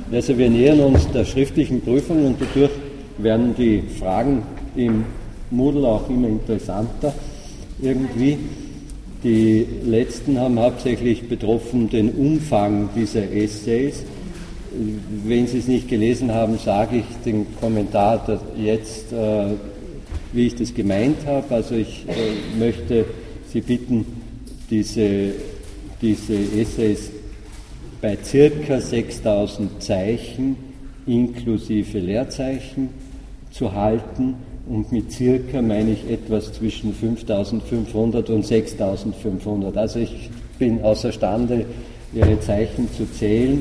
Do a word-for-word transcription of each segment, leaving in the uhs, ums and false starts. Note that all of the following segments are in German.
Also wir nähern uns der schriftlichen Prüfung und dadurch werden die Fragen im Moodle auch immer interessanter irgendwie. Die letzten haben hauptsächlich betroffen den Umfang dieser Essays. Wenn Sie es nicht gelesen haben, sage ich den Kommentar jetzt, äh, wie ich das gemeint habe. Also ich äh, möchte Sie bitten, diese, diese Essays bei circa sechstausend Zeichen inklusive Leerzeichen zu halten, und mit circa meine ich etwas zwischen fünftausendfünfhundert und sechstausendfünfhundert. Also ich bin außerstande, Ihre Zeichen zu zählen.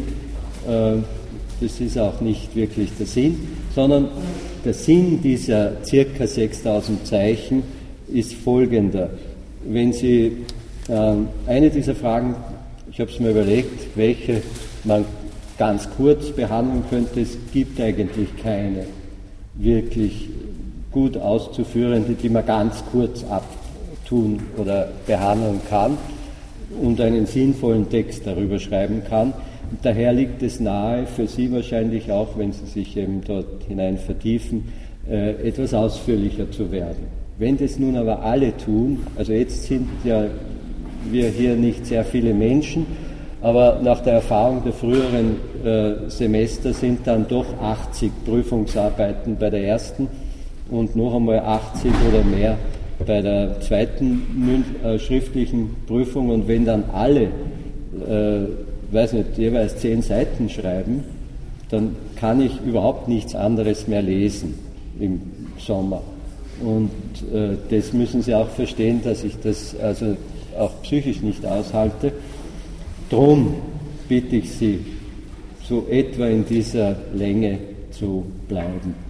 Das ist auch nicht wirklich der Sinn, sondern der Sinn dieser circa sechstausend Zeichen ist folgender. Wenn Sie eine dieser Fragen, ich habe es mir überlegt, welche man ganz kurz behandeln könnte, es gibt eigentlich keine wirklich gut auszuführende, die man ganz kurz abtun oder behandeln kann und einen sinnvollen Text darüber schreiben kann. Und daher liegt es nahe, für Sie wahrscheinlich auch, wenn Sie sich eben dort hinein vertiefen, äh, etwas ausführlicher zu werden. Wenn das nun aber alle tun, also jetzt sind ja wir hier nicht sehr viele Menschen, aber nach der Erfahrung der früheren äh, Semester sind dann doch achtzig Prüfungsarbeiten bei der ersten und noch einmal achtzig oder mehr bei der zweiten äh, schriftlichen Prüfung. Und wenn dann alle, äh, weiß nicht, jeweils zehn Seiten schreiben, dann kann ich überhaupt nichts anderes mehr lesen im Sommer. Und äh, das müssen Sie auch verstehen, dass ich das also auch psychisch nicht aushalte. Drum bitte ich Sie, so etwa in dieser Länge zu bleiben.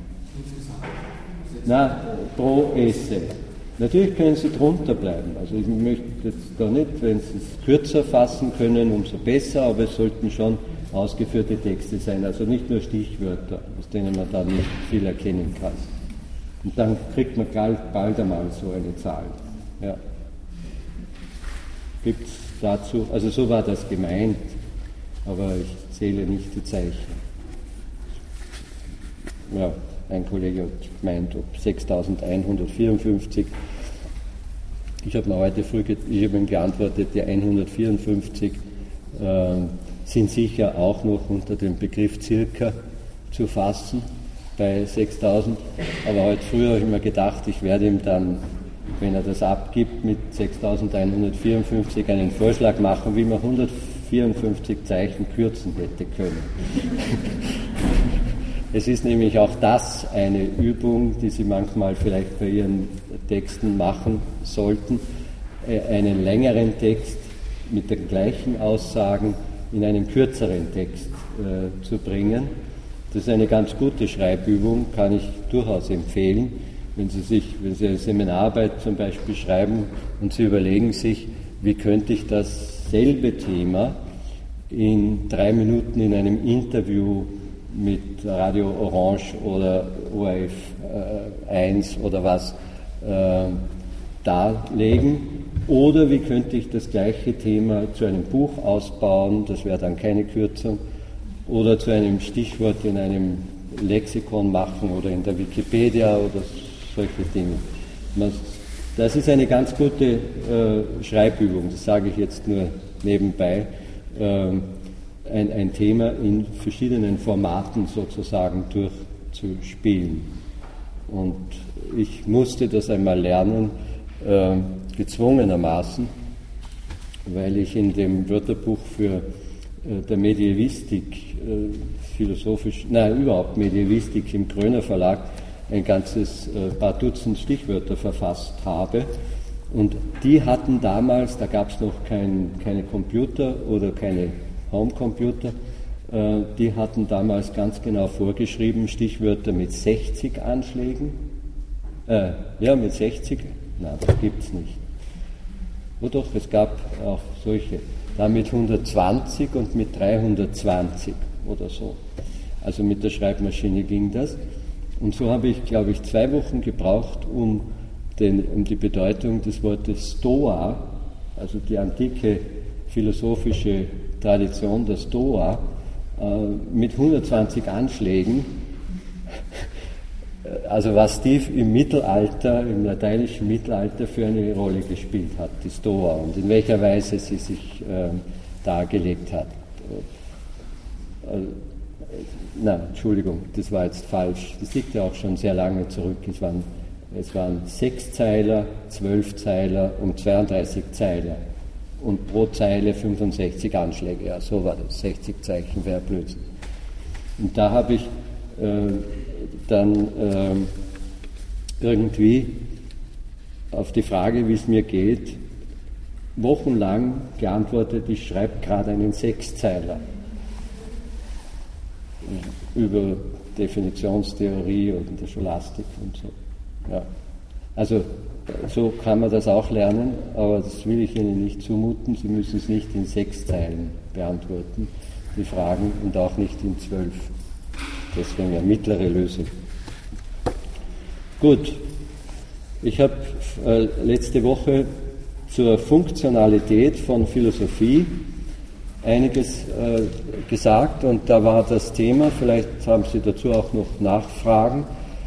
Na, pro Essay. Natürlich können Sie drunter bleiben. Also ich möchte jetzt da nicht, wenn Sie es kürzer fassen können, umso besser, aber es sollten schon ausgeführte Texte sein, also nicht nur Stichwörter, aus denen man da nicht viel erkennen kann. Und dann kriegt man bald einmal so eine Zahl. Ja. Gibt es dazu, also so war das gemeint, aber ich zähle nicht die Zeichen. Ja, ein Kollege hat gemeint, ob sechstausendeinhundertvierundfünfzig. Ich habe mir heute früh ich habe ihm geantwortet, die hundertvierundfünfzig äh, sind sicher auch noch unter dem Begriff circa zu fassen bei sechstausend. Aber heute früh habe ich mir gedacht, ich werde ihm dann, wenn er das abgibt, mit sechstausendeinhundertvierundfünfzig einen Vorschlag machen, wie man hundertvierundfünfzig Zeichen kürzen hätte können. Es ist nämlich auch das eine Übung, die Sie manchmal vielleicht bei Ihren Texten machen sollten, einen längeren Text mit den gleichen Aussagen in einen kürzeren Text äh, zu bringen. Das ist eine ganz gute Schreibübung, kann ich durchaus empfehlen. Wenn Sie sich, wenn Sie eine Seminararbeit zum Beispiel schreiben und Sie überlegen sich, wie könnte ich dasselbe Thema in drei Minuten in einem Interview mit Radio Orange oder O R F eins oder was äh, darlegen, oder wie könnte ich das gleiche Thema zu einem Buch ausbauen, das wäre dann keine Kürzung, oder zu einem Stichwort in einem Lexikon machen oder in der Wikipedia oder solche Dinge. Das ist eine ganz gute äh, Schreibübung, das sage ich jetzt nur nebenbei. Ähm, Ein, ein Thema in verschiedenen Formaten sozusagen durchzuspielen. Und ich musste das einmal lernen, äh, gezwungenermaßen, weil ich in dem Wörterbuch für äh, der Medievistik, äh, philosophisch, nein, überhaupt Medievistik im Kröner Verlag ein ganzes äh, paar Dutzend Stichwörter verfasst habe. Und die hatten damals, da gab es noch kein, keine Computer oder keine Homecomputer, äh, die hatten damals ganz genau vorgeschrieben, Stichwörter mit sechzig Anschlägen. Äh, ja, mit sechzig? Nein, das gibt es nicht. Oh doch, es gab auch solche. Da mit hundertzwanzig und mit dreihundertzwanzig oder so. Also mit der Schreibmaschine ging das. Und so habe ich, glaube ich, zwei Wochen gebraucht, um, den, um die Bedeutung des Wortes Stoa, also die antike philosophische Tradition der Stoa, mit hundertzwanzig Anschlägen, also was die im Mittelalter, im lateinischen Mittelalter für eine Rolle gespielt hat, die Stoa, und in welcher Weise sie sich äh, dargelegt hat. Äh, na, Entschuldigung, das war jetzt falsch. Das liegt ja auch schon sehr lange zurück. Es waren, es waren sechs Zeiler, zwölf Zeiler und zweiunddreißig Zeiler. Und pro Zeile fünfundsechzig Anschläge. Ja, so war das. sechzig Zeichen wäre Blödsinn. Und da habe ich äh, dann äh, irgendwie auf die Frage, wie es mir geht, wochenlang geantwortet, ich schreibe gerade einen Sechszeiler über Definitionstheorie und der Scholastik und so. Ja. Also so kann man das auch lernen, aber das will ich Ihnen nicht zumuten. Sie müssen es nicht in sechs Zeilen beantworten, die Fragen, und auch nicht in zwölf. Deswegen eine mittlere Lösung. Gut, ich habe äh, letzte Woche zur Funktionalität von Philosophie einiges äh, gesagt, und da war das Thema, vielleicht haben Sie dazu auch noch Nachfragen,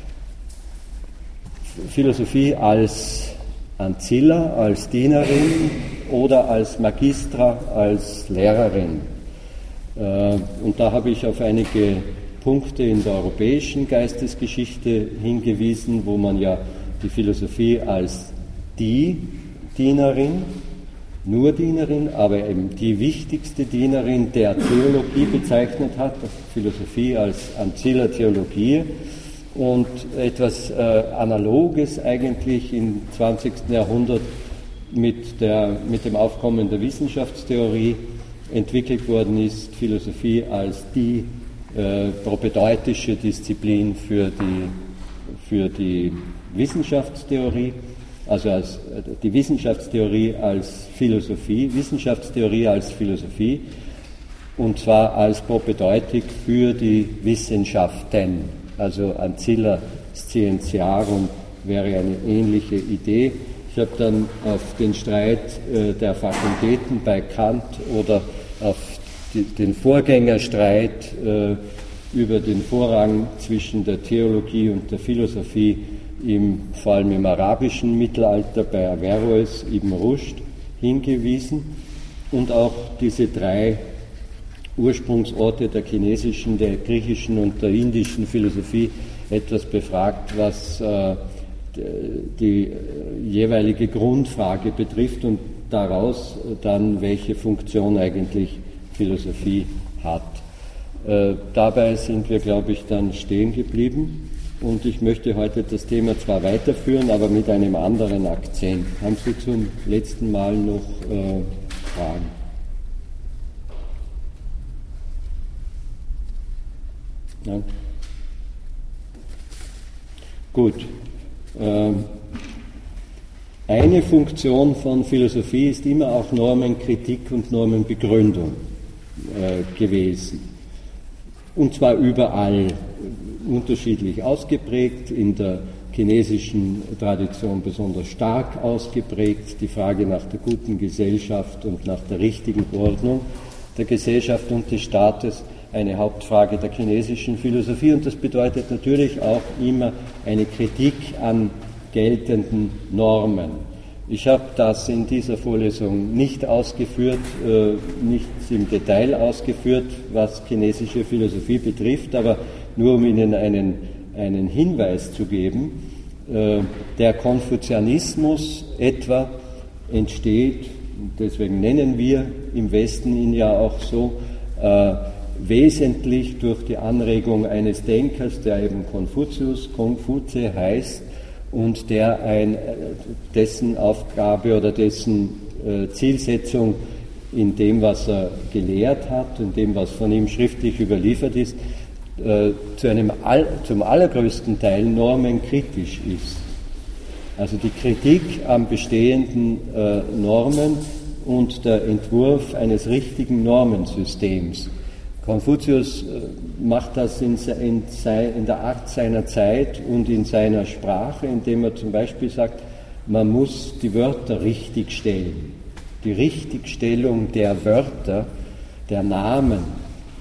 Philosophie als Ancilla, als Dienerin oder als Magistra, als Lehrerin. Äh, und da habe ich auf einige Punkte in der europäischen Geistesgeschichte hingewiesen, wo man ja die Philosophie als die Dienerin, nur Dienerin, aber eben die wichtigste Dienerin der Theologie bezeichnet hat, Philosophie als Ancilla Theologiae, und etwas äh, Analoges eigentlich im zwanzigsten Jahrhundert mit, der, mit dem Aufkommen der Wissenschaftstheorie entwickelt worden ist, Philosophie als die äh, propedeutische Disziplin für die, für die Wissenschaftstheorie, also als, äh, die Wissenschaftstheorie als Philosophie, Wissenschaftstheorie als Philosophie, und zwar als Propedeutik für die Wissenschaften. Also Ancilla Scientiarum wäre eine ähnliche Idee. Ich habe dann auf den Streit äh, der Fakultäten bei Kant oder auf die, den Vorgängerstreit äh, über den Vorrang zwischen der Theologie und der Philosophie, im, vor allem im arabischen Mittelalter bei Averroes, Ibn Rushd, hingewiesen, und auch diese drei Ursprungsorte der chinesischen, der griechischen und der indischen Philosophie etwas befragt, was äh, die jeweilige Grundfrage betrifft und daraus dann, welche Funktion eigentlich Philosophie hat. Äh, dabei sind wir, glaube ich, dann stehen geblieben, und ich möchte heute das Thema zwar weiterführen, aber mit einem anderen Akzent. Haben Sie zum letzten Mal noch äh, Fragen? Ja. Gut. Ähm, eine Funktion von Philosophie ist immer auch Normenkritik und Normenbegründung äh, gewesen. Und zwar überall unterschiedlich ausgeprägt, in der chinesischen Tradition besonders stark ausgeprägt, die Frage nach der guten Gesellschaft und nach der richtigen Ordnung der Gesellschaft und des Staates, eine Hauptfrage der chinesischen Philosophie, und das bedeutet natürlich auch immer eine Kritik an geltenden Normen. Ich habe das in dieser Vorlesung nicht ausgeführt, äh, nichts im Detail ausgeführt, was chinesische Philosophie betrifft, aber nur um Ihnen einen, einen Hinweis zu geben. Äh, der Konfuzianismus etwa entsteht, deswegen nennen wir im Westen ihn ja auch so, äh, wesentlich durch die Anregung eines Denkers, der eben Konfuzius, Konfutse heißt, und der ein, dessen Aufgabe oder dessen äh, Zielsetzung in dem, was er gelehrt hat, in dem, was von ihm schriftlich überliefert ist, äh, zu einem all, zum allergrößten Teil normenkritisch ist. Also die Kritik am bestehenden äh, Normen und der Entwurf eines richtigen Normensystems. Konfuzius macht das in, in, in der Art seiner Zeit und in seiner Sprache, indem er zum Beispiel sagt, man muss die Wörter richtig stellen. Die Richtigstellung der Wörter, der Namen,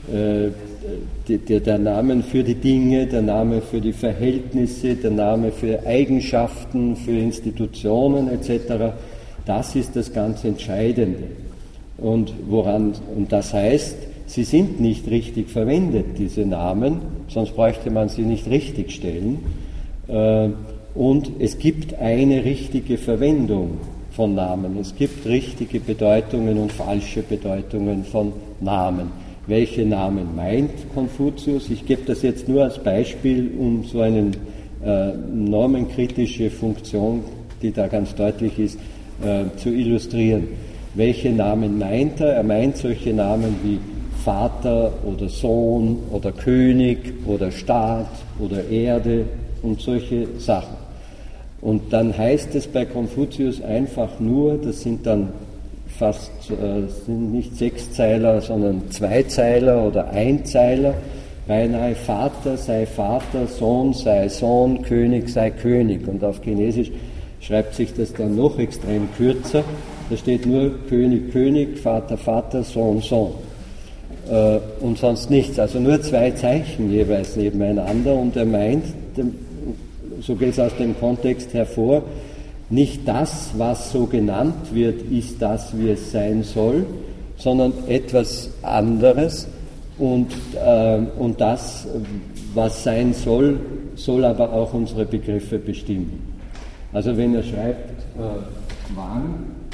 äh, die, die, der Name für die Dinge, der Name für die Verhältnisse, der Name für Eigenschaften, für Institutionen et cetera. Das ist das ganz Entscheidende. Und, woran, und das heißt, sie sind nicht richtig verwendet, diese Namen, sonst bräuchte man sie nicht richtig stellen. Und es gibt eine richtige Verwendung von Namen. Es gibt richtige Bedeutungen und falsche Bedeutungen von Namen. Welche Namen meint Konfuzius? Ich gebe das jetzt nur als Beispiel, um so eine äh, normenkritische Funktion, die da ganz deutlich ist, äh, zu illustrieren. Welche Namen meint er? Er meint solche Namen wie Vater oder Sohn oder König oder Staat oder Erde und solche Sachen. Und dann heißt es bei Konfuzius einfach nur, das sind dann fast, äh, sind nicht Sechszeiler, sondern Zweizeiler oder Einzeiler, beinahe Vater sei Vater, Sohn sei Sohn, König sei König. Und auf Chinesisch schreibt sich das dann noch extrem kürzer. Da steht nur König, König, Vater, Vater, Sohn, Sohn. Äh, und sonst nichts. Also nur zwei Zeichen jeweils nebeneinander. Und er meint, so geht es aus dem Kontext hervor, nicht das, was so genannt wird, ist das, wie es sein soll, sondern etwas anderes und, äh, und das, was sein soll, soll aber auch unsere Begriffe bestimmen. Also wenn er schreibt, äh, Wang,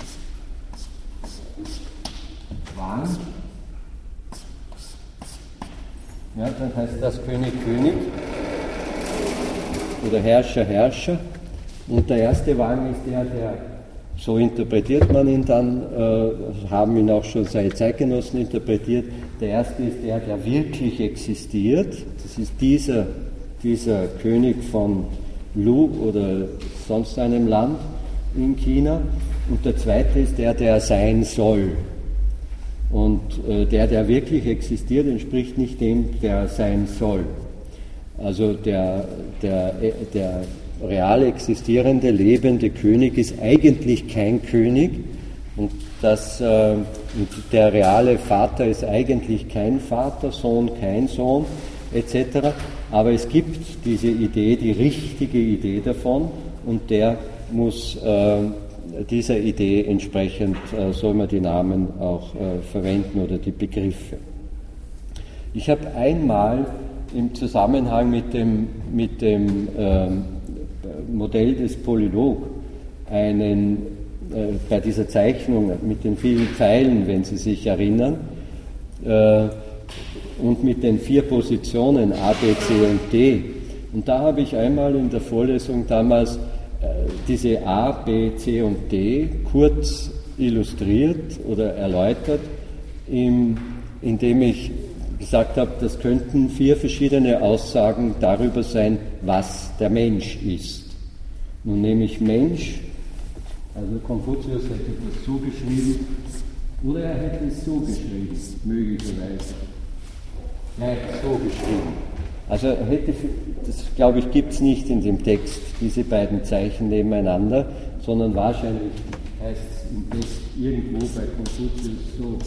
Wang, ja, dann heißt das König, König oder Herrscher, Herrscher. Und der erste Wang ist der, der, so interpretiert man ihn dann, äh, haben ihn auch schon seine Zeitgenossen interpretiert, der erste ist der, der wirklich existiert, das ist dieser, dieser König von Lu oder sonst einem Land in China, und der zweite ist der, der sein soll. Und äh, der, der wirklich existiert, entspricht nicht dem, der sein soll. Also der, der, der real existierende, lebende König ist eigentlich kein König, und das, äh, der reale Vater ist eigentlich kein Vater, Sohn kein Sohn, et cetera. Aber es gibt diese Idee, die richtige Idee davon, und der muss äh, dieser Idee entsprechend, äh, soll man die Namen auch äh, verwenden oder die Begriffe. Ich habe einmal im Zusammenhang mit dem, mit dem ähm, Modell des Polylog einen, äh, bei dieser Zeichnung mit den vielen Pfeilen, wenn Sie sich erinnern, äh, und mit den vier Positionen A, B, C und D. Und da habe ich einmal in der Vorlesung damals äh, diese A, B, C und D kurz illustriert oder erläutert, im, indem ich gesagt habe, das könnten vier verschiedene Aussagen darüber sein, was der Mensch ist. Nun nehme ich Mensch, also Konfuzius hätte das so geschrieben, oder er hätte es so geschrieben, möglicherweise. Er hätte es so geschrieben. Also er hätte, das glaube ich, gibt es nicht in dem Text, diese beiden Zeichen nebeneinander, sondern wahrscheinlich heißt es im Text irgendwo bei Konfuzius so.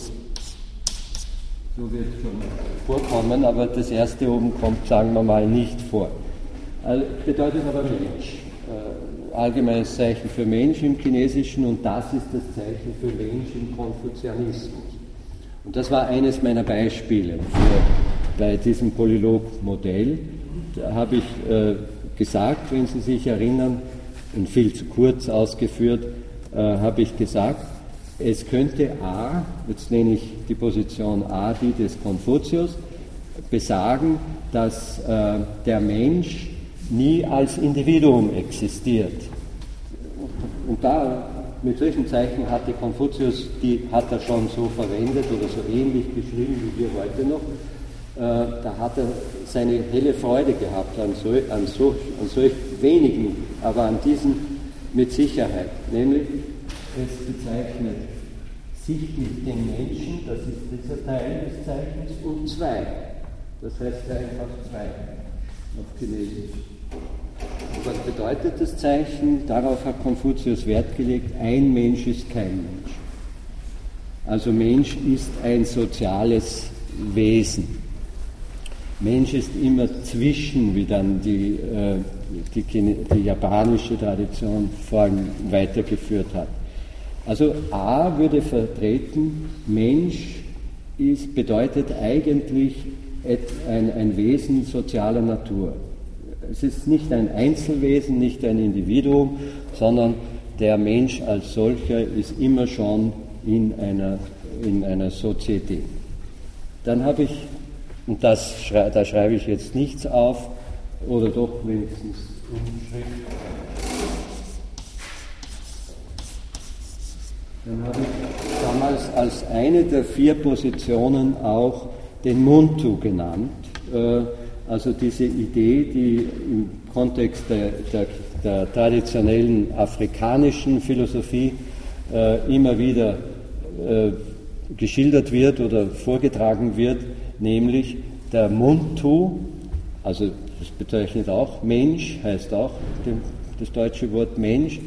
So wird es schon vorkommen, aber das erste oben kommt, sagen wir mal, nicht vor. Also bedeutet aber Mensch. Äh, allgemeines Zeichen für Mensch im Chinesischen, und das ist das Zeichen für Mensch im Konfuzianismus. Und das war eines meiner Beispiele für, bei diesem Polylog-Modell. Da habe ich äh, gesagt, wenn Sie sich erinnern, und viel zu kurz ausgeführt, äh, habe ich gesagt, es könnte A, jetzt nenne ich die Position A, die des Konfuzius, besagen, dass äh, der Mensch nie als Individuum existiert. Und da, mit solchen Zeichen hatte Konfuzius, die hat er schon so verwendet oder so ähnlich geschrieben wie wir heute noch, äh, da hat er seine helle Freude gehabt an, so, an, so, an solch wenigen, aber an diesen mit Sicherheit, nämlich es bezeichnet sichtlich den Menschen, das ist dieser Teil des Zeichens, und zwei. Das heißt einfach zwei auf Chinesisch. Und was bedeutet das Zeichen? Darauf hat Konfuzius Wert gelegt, ein Mensch ist kein Mensch. Also Mensch ist ein soziales Wesen. Mensch ist immer zwischen, wie dann die, äh, die, die japanische Tradition vor allem weitergeführt hat. Also A würde vertreten, Mensch ist, bedeutet eigentlich ein, ein Wesen sozialer Natur. Es ist nicht ein Einzelwesen, nicht ein Individuum, sondern der Mensch als solcher ist immer schon in einer, in einer Sozietät. Dann habe ich, und das, da schreibe ich jetzt nichts auf, oder doch wenigstens Umschrift. Dann habe ich damals als eine der vier Positionen auch den Muntu genannt. Also diese Idee, die im Kontext der, der, der traditionellen afrikanischen Philosophie äh, immer wieder äh, geschildert wird oder vorgetragen wird, nämlich der Muntu, also das bezeichnet auch Mensch, heißt auch das deutsche Wort Mensch.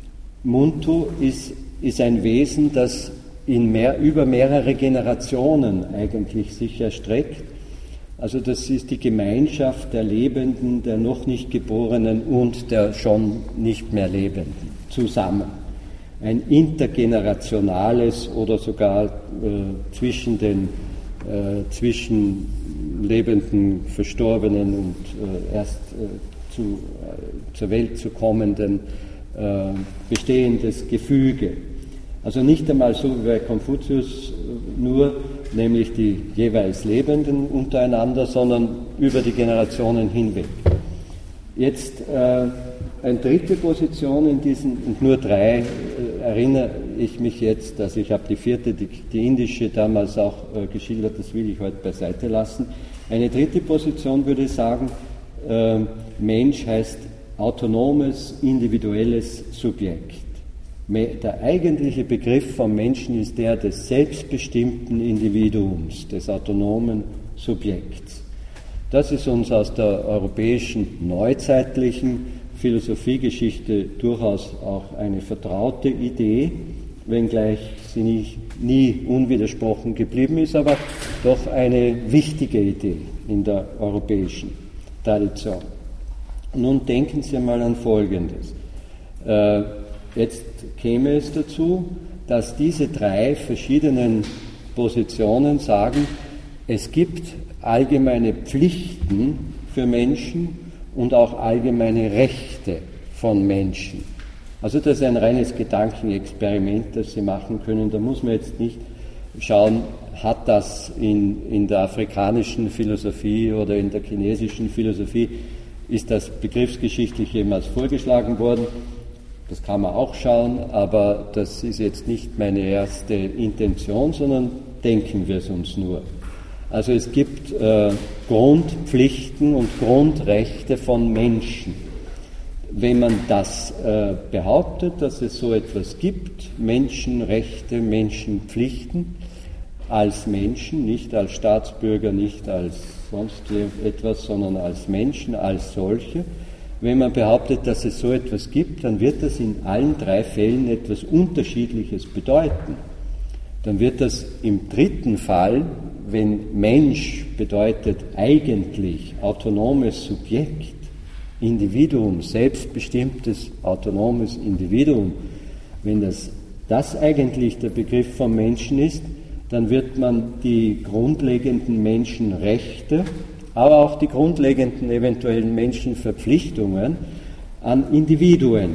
Muntu ist, ist ein Wesen, das in mehr, über mehrere Generationen eigentlich sich erstreckt. Also das ist die Gemeinschaft der Lebenden, der noch nicht Geborenen und der schon nicht mehr Lebenden zusammen. Ein intergenerationales oder sogar äh, zwischen den äh, zwischen lebenden, Verstorbenen und äh, erst äh, zu, äh, zur Welt zu kommenden äh, bestehendes Gefüge. Also nicht einmal so wie bei Konfuzius nur, nämlich die jeweils Lebenden untereinander, sondern über die Generationen hinweg. Jetzt äh, eine dritte Position in diesen, und nur drei, äh, erinnere ich mich jetzt, also ich habe die vierte, die, die indische damals auch äh, geschildert, das will ich heute beiseite lassen. Eine dritte Position würde ich sagen, äh, Mensch heißt autonomes, individuelles Subjekt. Der eigentliche Begriff vom Menschen ist der des selbstbestimmten Individuums, des autonomen Subjekts. Das ist uns aus der europäischen neuzeitlichen Philosophiegeschichte durchaus auch eine vertraute Idee, wenngleich sie nie, nie unwidersprochen geblieben ist, aber doch eine wichtige Idee in der europäischen Tradition. Nun denken Sie mal an Folgendes. Äh, Jetzt käme es dazu, dass diese drei verschiedenen Positionen sagen, es gibt allgemeine Pflichten für Menschen und auch allgemeine Rechte von Menschen. Also das ist ein reines Gedankenexperiment, das Sie machen können. Da muss man jetzt nicht schauen, hat das in, in der afrikanischen Philosophie oder in der chinesischen Philosophie, ist das begriffsgeschichtlich jemals vorgeschlagen worden. Das kann man auch schauen, aber das ist jetzt nicht meine erste Intention, sondern denken wir es uns nur. Also es gibt äh, Grundpflichten und Grundrechte von Menschen. Wenn man das äh, behauptet, dass es so etwas gibt, Menschenrechte, Menschenpflichten, als Menschen, nicht als Staatsbürger, nicht als sonst etwas, sondern als Menschen, als solche, wenn man behauptet, dass es so etwas gibt, dann wird das in allen drei Fällen etwas Unterschiedliches bedeuten. Dann wird das im dritten Fall, wenn Mensch bedeutet eigentlich autonomes Subjekt, Individuum, selbstbestimmtes autonomes Individuum, wenn das, das eigentlich der Begriff vom Menschen ist, dann wird man die grundlegenden Menschenrechte, aber auch die grundlegenden eventuellen Menschenverpflichtungen an Individuen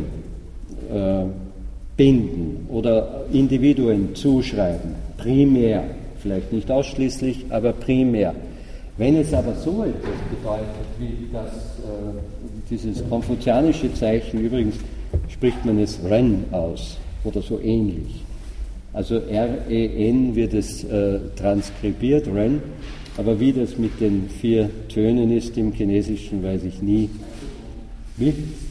äh, binden oder Individuen zuschreiben, primär, vielleicht nicht ausschließlich, aber primär. Wenn es aber so etwas bedeutet, wie das, äh, dieses konfuzianische Zeichen, übrigens spricht man es Ren aus oder so ähnlich, also R E N wird es äh, transkribiert, Ren, aber wie das mit den vier Tönen ist im Chinesischen, weiß ich nie. Wie?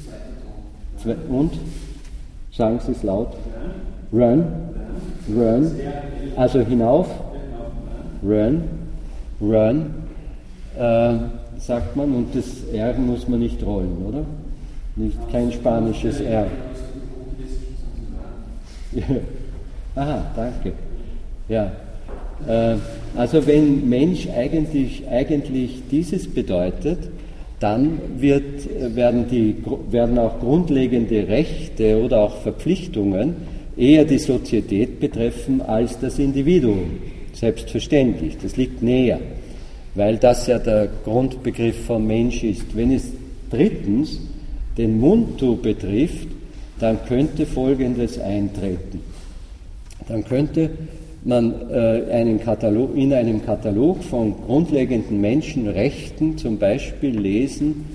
Und? Sagen Sie es laut. Run. Run. Also hinauf. Run. Run. Äh, sagt man. Und das R muss man nicht rollen, oder? Nicht, kein spanisches R. Aha, danke. Ja. Äh, Also wenn Mensch eigentlich, eigentlich dieses bedeutet, dann wird, werden, die, werden auch grundlegende Rechte oder auch Verpflichtungen eher die Sozietät betreffen als das Individuum. Selbstverständlich, das liegt näher, weil das ja der Grundbegriff von Mensch ist. Wenn es drittens den Muntu betrifft, dann könnte Folgendes eintreten. Dann könnte man äh, einen Katalog, in einem Katalog von grundlegenden Menschenrechten zum Beispiel lesen,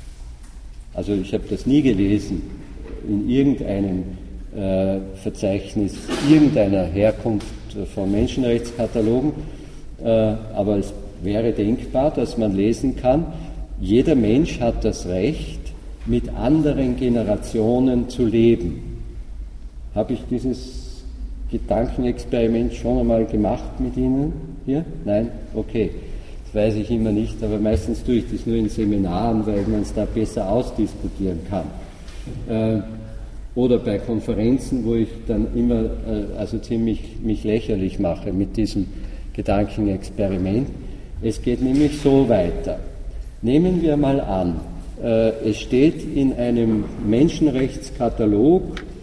also ich habe das nie gelesen, in irgendeinem äh, Verzeichnis irgendeiner Herkunft von Menschenrechtskatalogen, äh, aber es wäre denkbar, dass man lesen kann, jeder Mensch hat das Recht, mit anderen Generationen zu leben. Habe ich dieses Gedankenexperiment schon einmal gemacht mit Ihnen hier? Nein? Okay. Das weiß ich immer nicht, aber meistens tue ich das nur in Seminaren, weil man es da besser ausdiskutieren kann. Äh, oder bei Konferenzen, wo ich dann immer äh, also ziemlich mich lächerlich mache mit diesem Gedankenexperiment. Es geht nämlich so weiter. Nehmen wir mal an, äh, es steht in einem Menschenrechtskatalog,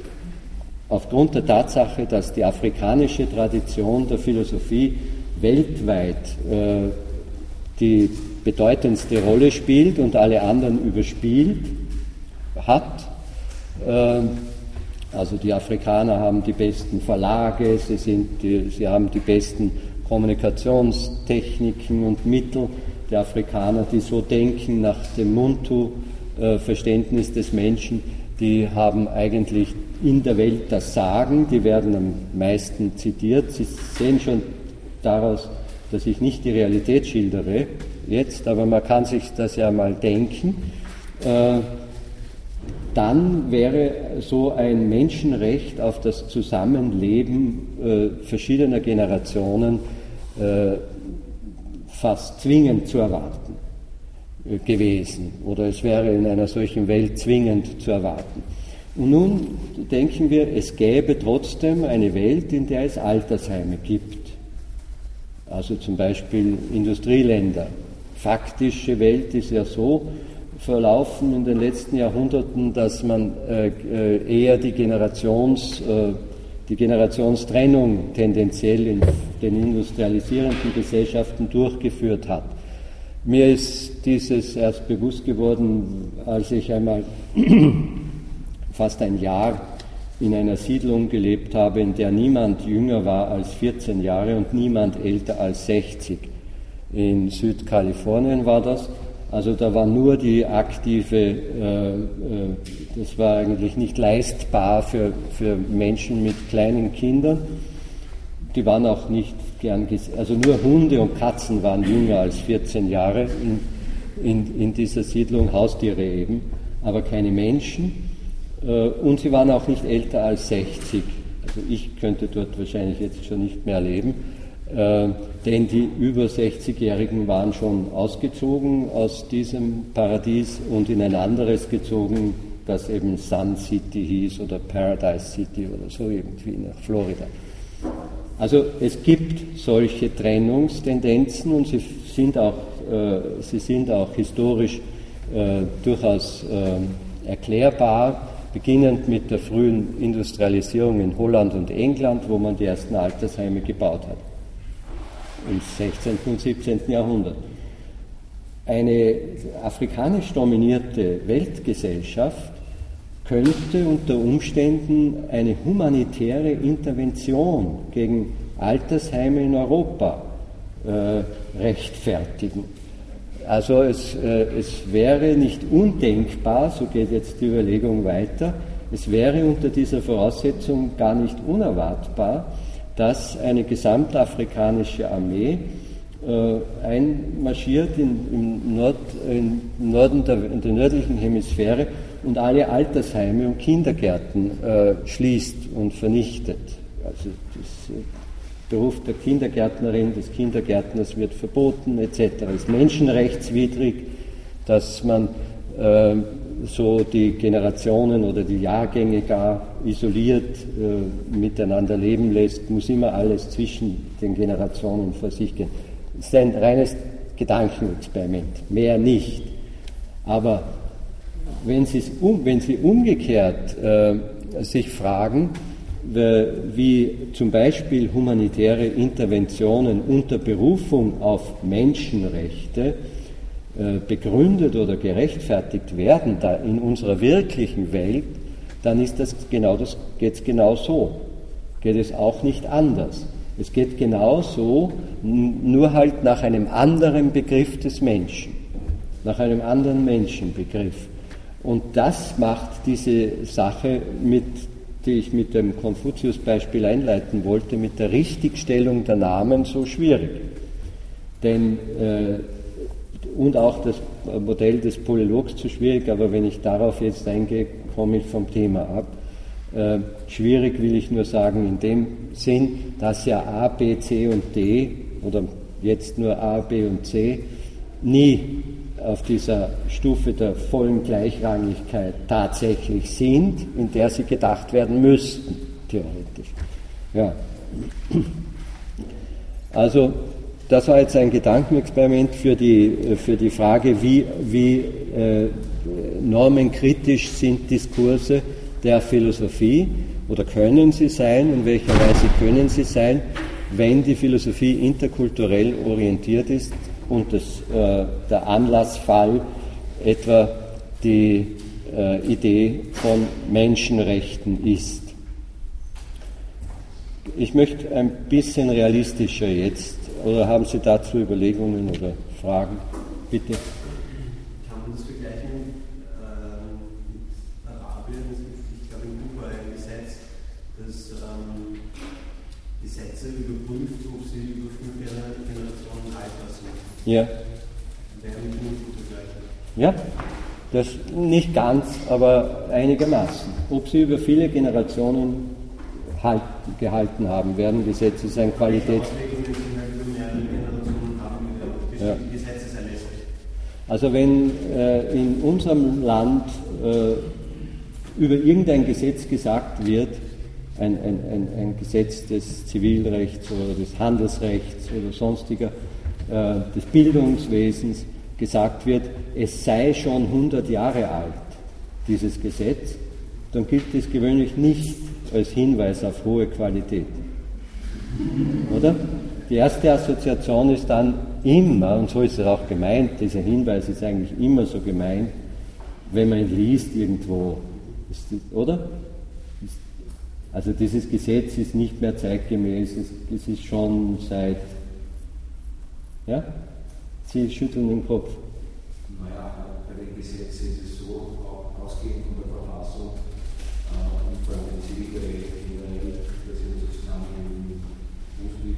aufgrund der Tatsache, dass die afrikanische Tradition der Philosophie weltweit äh, die bedeutendste Rolle spielt und alle anderen überspielt hat. Äh, also die Afrikaner haben die besten Verlage, sie, sind die, sie haben die besten Kommunikationstechniken und Mittel. Die Afrikaner, die so denken nach dem Muntu-Verständnis des Menschen, die haben eigentlich in der Welt das Sagen, die werden am meisten zitiert. Sie sehen schon daraus, dass ich nicht die Realität schildere jetzt, aber man kann sich das ja mal denken. Äh, dann wäre so ein Menschenrecht auf das Zusammenleben äh, verschiedener Generationen äh, fast zwingend zu erwarten äh, gewesen, oder es wäre in einer solchen Welt zwingend zu erwarten. Und nun denken wir, es gäbe trotzdem eine Welt, in der es Altersheime gibt. Also zum Beispiel Industrieländer. Faktische Welt ist ja so verlaufen in den letzten Jahrhunderten, dass man äh, eher die, Generations, äh, die Generationstrennung tendenziell in den industrialisierenden Gesellschaften durchgeführt hat. Mir ist dieses erst bewusst geworden, als ich einmal fast ein Jahr in einer Siedlung gelebt habe, in der niemand jünger war als vierzehn Jahre und niemand älter als sechzig. In Südkalifornien war das. Also da war nur die aktive, äh, äh, das war eigentlich nicht leistbar für, für Menschen mit kleinen Kindern. Die waren auch nicht gern gesehen. Also nur Hunde und Katzen waren jünger als vierzehn Jahre in, in, in dieser Siedlung, Haustiere eben, aber keine Menschen. Und sie waren auch nicht älter als sechzig. Also ich könnte dort wahrscheinlich jetzt schon nicht mehr leben, äh, denn die über sechzigjährigen waren schon ausgezogen aus diesem Paradies und in ein anderes gezogen, das eben Sun City hieß oder Paradise City oder so irgendwie nach Florida. Also es gibt solche Trennungstendenzen und sie sind auch, äh, sie sind auch historisch äh, durchaus äh, erklärbar, beginnend mit der frühen Industrialisierung in Holland und England, wo man die ersten Altersheime gebaut hat, im sechzehnten und siebzehnten Jahrhundert. Eine afrikanisch dominierte Weltgesellschaft könnte unter Umständen eine humanitäre Intervention gegen Altersheime in Europa äh, rechtfertigen. Also es, äh, es wäre nicht undenkbar, so geht jetzt die Überlegung weiter, es wäre unter dieser Voraussetzung gar nicht unerwartbar, dass eine gesamtafrikanische Armee äh, einmarschiert in, im, Nord, im Norden der, in der nördlichen Hemisphäre und alle Altersheime und Kindergärten äh, schließt und vernichtet. Also das, äh, Beruf der Kindergärtnerin, des Kindergärtners wird verboten et cetera. Es ist menschenrechtswidrig, dass man äh, so die Generationen oder die Jahrgänge gar isoliert äh, miteinander leben lässt, muss immer alles zwischen den Generationen vor sich gehen. Es ist ein reines Gedankenexperiment, mehr nicht. Aber wenn, um, wenn Sie umgekehrt äh, sich fragen, wie zum Beispiel humanitäre Interventionen unter Berufung auf Menschenrechte äh, begründet oder gerechtfertigt werden da in unserer wirklichen Welt, dann ist das genau das, geht es genau so. Geht es auch nicht anders. Es geht genau so, nur halt nach einem anderen Begriff des Menschen, nach einem anderen Menschenbegriff. Und das macht diese Sache, mit, die ich mit dem Konfuzius-Beispiel einleiten wollte, mit der Richtigstellung der Namen so schwierig. Denn, äh, und auch das Modell des Polylogs zu schwierig, aber wenn ich darauf jetzt eingehe, komme ich vom Thema ab. Äh, schwierig will ich nur sagen in dem Sinn, dass ja A, B, C und D, oder jetzt nur A, B und C, nie auf dieser Stufe der vollen Gleichrangigkeit tatsächlich sind, in der sie gedacht werden müssten, theoretisch. Ja. Also, das war jetzt ein Gedankenexperiment für die, für die Frage, wie, wie äh, normenkritisch sind Diskurse der Philosophie oder können sie sein, in welcher Weise können sie sein, wenn die Philosophie interkulturell orientiert ist und das, äh, der Anlassfall etwa die äh, Idee von Menschenrechten ist. Ich möchte ein bisschen realistischer jetzt, oder haben Sie dazu Überlegungen oder Fragen? Bitte. Kann man das vergleichen äh, mit Arabien? Ich glaube, in Kuba ein Gesetz, das ähm, Gesetze überprüft, ob sie über fünf Generationen haltbar sind. Ja. Wäre mit Mundgut vergleichen. Ja, das nicht ganz, aber einigermaßen. Ob sie über viele Generationen halt, gehalten haben werden, Gesetze ist ein Qualitäts... Ja. Also wenn äh, in unserem Land äh, über irgendein Gesetz gesagt wird, ein, ein, ein, ein Gesetz des Zivilrechts oder des Handelsrechts oder sonstiger, äh, des Bildungswesens, gesagt wird, es sei schon hundert Jahre alt, dieses Gesetz, dann gilt es gewöhnlich nicht als Hinweis auf hohe Qualität. Oder? Die erste Assoziation ist dann immer, und so ist es auch gemeint, dieser Hinweis ist eigentlich immer so gemeint, wenn man ihn liest irgendwo, ist das, oder? Also dieses Gesetz ist nicht mehr zeitgemäß, es, es ist schon seit, ja? Sie schütteln den Kopf. Naja, bei den Gesetzen ist es so, auch ausgehend von der Verfassung äh, und vor allem dem Zivilrecht generell, dass in der Zusammenhang mit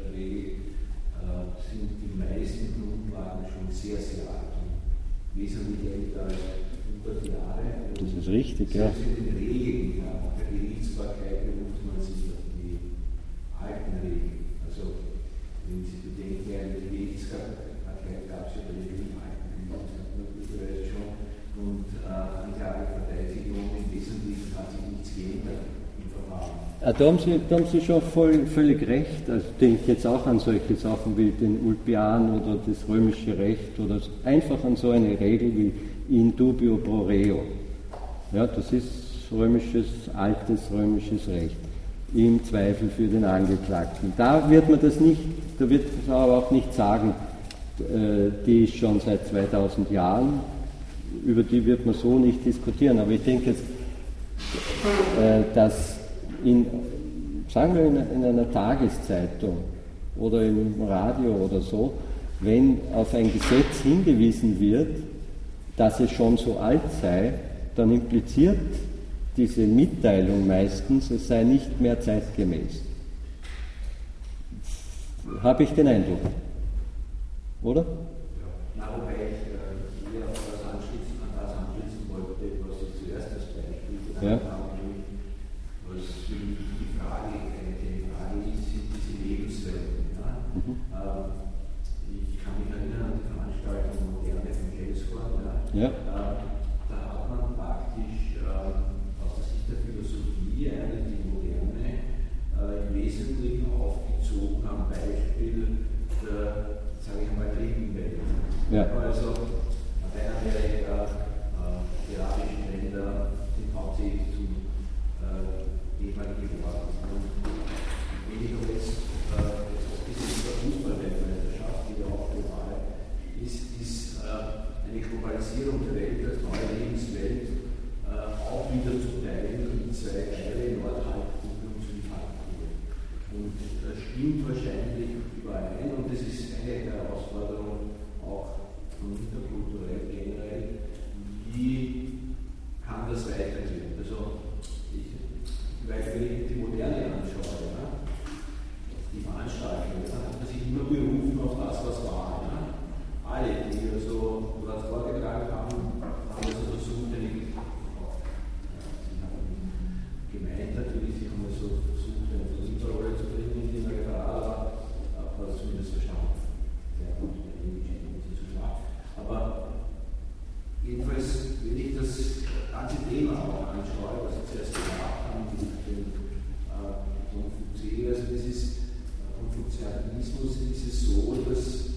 sind die meisten Grundlagen schon sehr, sehr alt und wesentlich älter als hundert Jahre. Das ist richtig, ja. Selbst in den Regeln der Gerichtsbarkeit beruft man sich auf die alten Regeln. Also, wenn Sie bedenken, eine Gerichtsbarkeit gab es ja bei den alten Regeln möglicherweise schon und äh, Anklageverteidigung im Wesentlichen hat sich nichts geändert. Da haben Sie, da haben Sie schon voll, völlig recht. Also ich denke jetzt auch an solche Sachen wie den Ulpian oder das römische Recht oder einfach an so eine Regel wie in dubio pro reo. Ja, das ist römisches, altes römisches Recht. Im Zweifel für den Angeklagten. Da wird man das nicht, da wird man aber auch nicht sagen, äh, die ist schon seit zweitausend Jahren, über die wird man so nicht diskutieren. Aber ich denke jetzt, äh, dass In, sagen wir in, in einer Tageszeitung oder im Radio oder so, wenn auf ein Gesetz hingewiesen wird, dass es schon so alt sei, dann impliziert diese Mitteilung meistens, es sei nicht mehr zeitgemäß. Habe ich den Eindruck? Oder? Ja, na, wobei ich äh, hier auf das anschließen, an das anschließen wollte, was Sie zuerst als Beispiel genannt Ja. haben. Die Frage, die Frage ist, sind diese Lebenswelten. Ja? Mhm. Ich kann mich erinnern an die Veranstaltung Moderne von Keleskorn. Ja? Ja. Da hat man Philosophie eigentlich die Moderne äh, im Wesentlichen aufgezogen am Beispiel der, sage ich mal, dritten Welt. Ja. Also Lateinamerika, äh, die arabischen Länder sind hauptsächlich zum äh, Thema geworden. Und weniger jetzt, äh, jetzt ist der Fußball-Weltmeisterschaft, die wir auch global ist, ist äh, eine Globalisierung der Welt als neue Lebenswelt äh, auch wieder zu teilen in zwei Teile, Nordhalbkugel und Südhalbkugel. Und das stimmt wahrscheinlich überein und das ist eine Herausforderung auch von interkulturell generell. Wie kann das weitergehen? Also, ich, weil wenn ich die Moderne anschaue, ja, die Veranstaltungen, dann hat man sich immer berufen auf das, was war. Ja. Alle, die also dort vorgetragen haben, haben also versucht, eine Sie haben gemeint natürlich, sie haben also versucht, eine Versuchsrolle zu bringen, die neutral war, aber zumindest verstanden. Ja, und zu schwach. Aber jedenfalls, wenn ich das ganze Thema auch anschaue, was Sie zuerst gemacht haben, mit dem Konfuzius, also das ist Konfuzianismus, ist es so, dass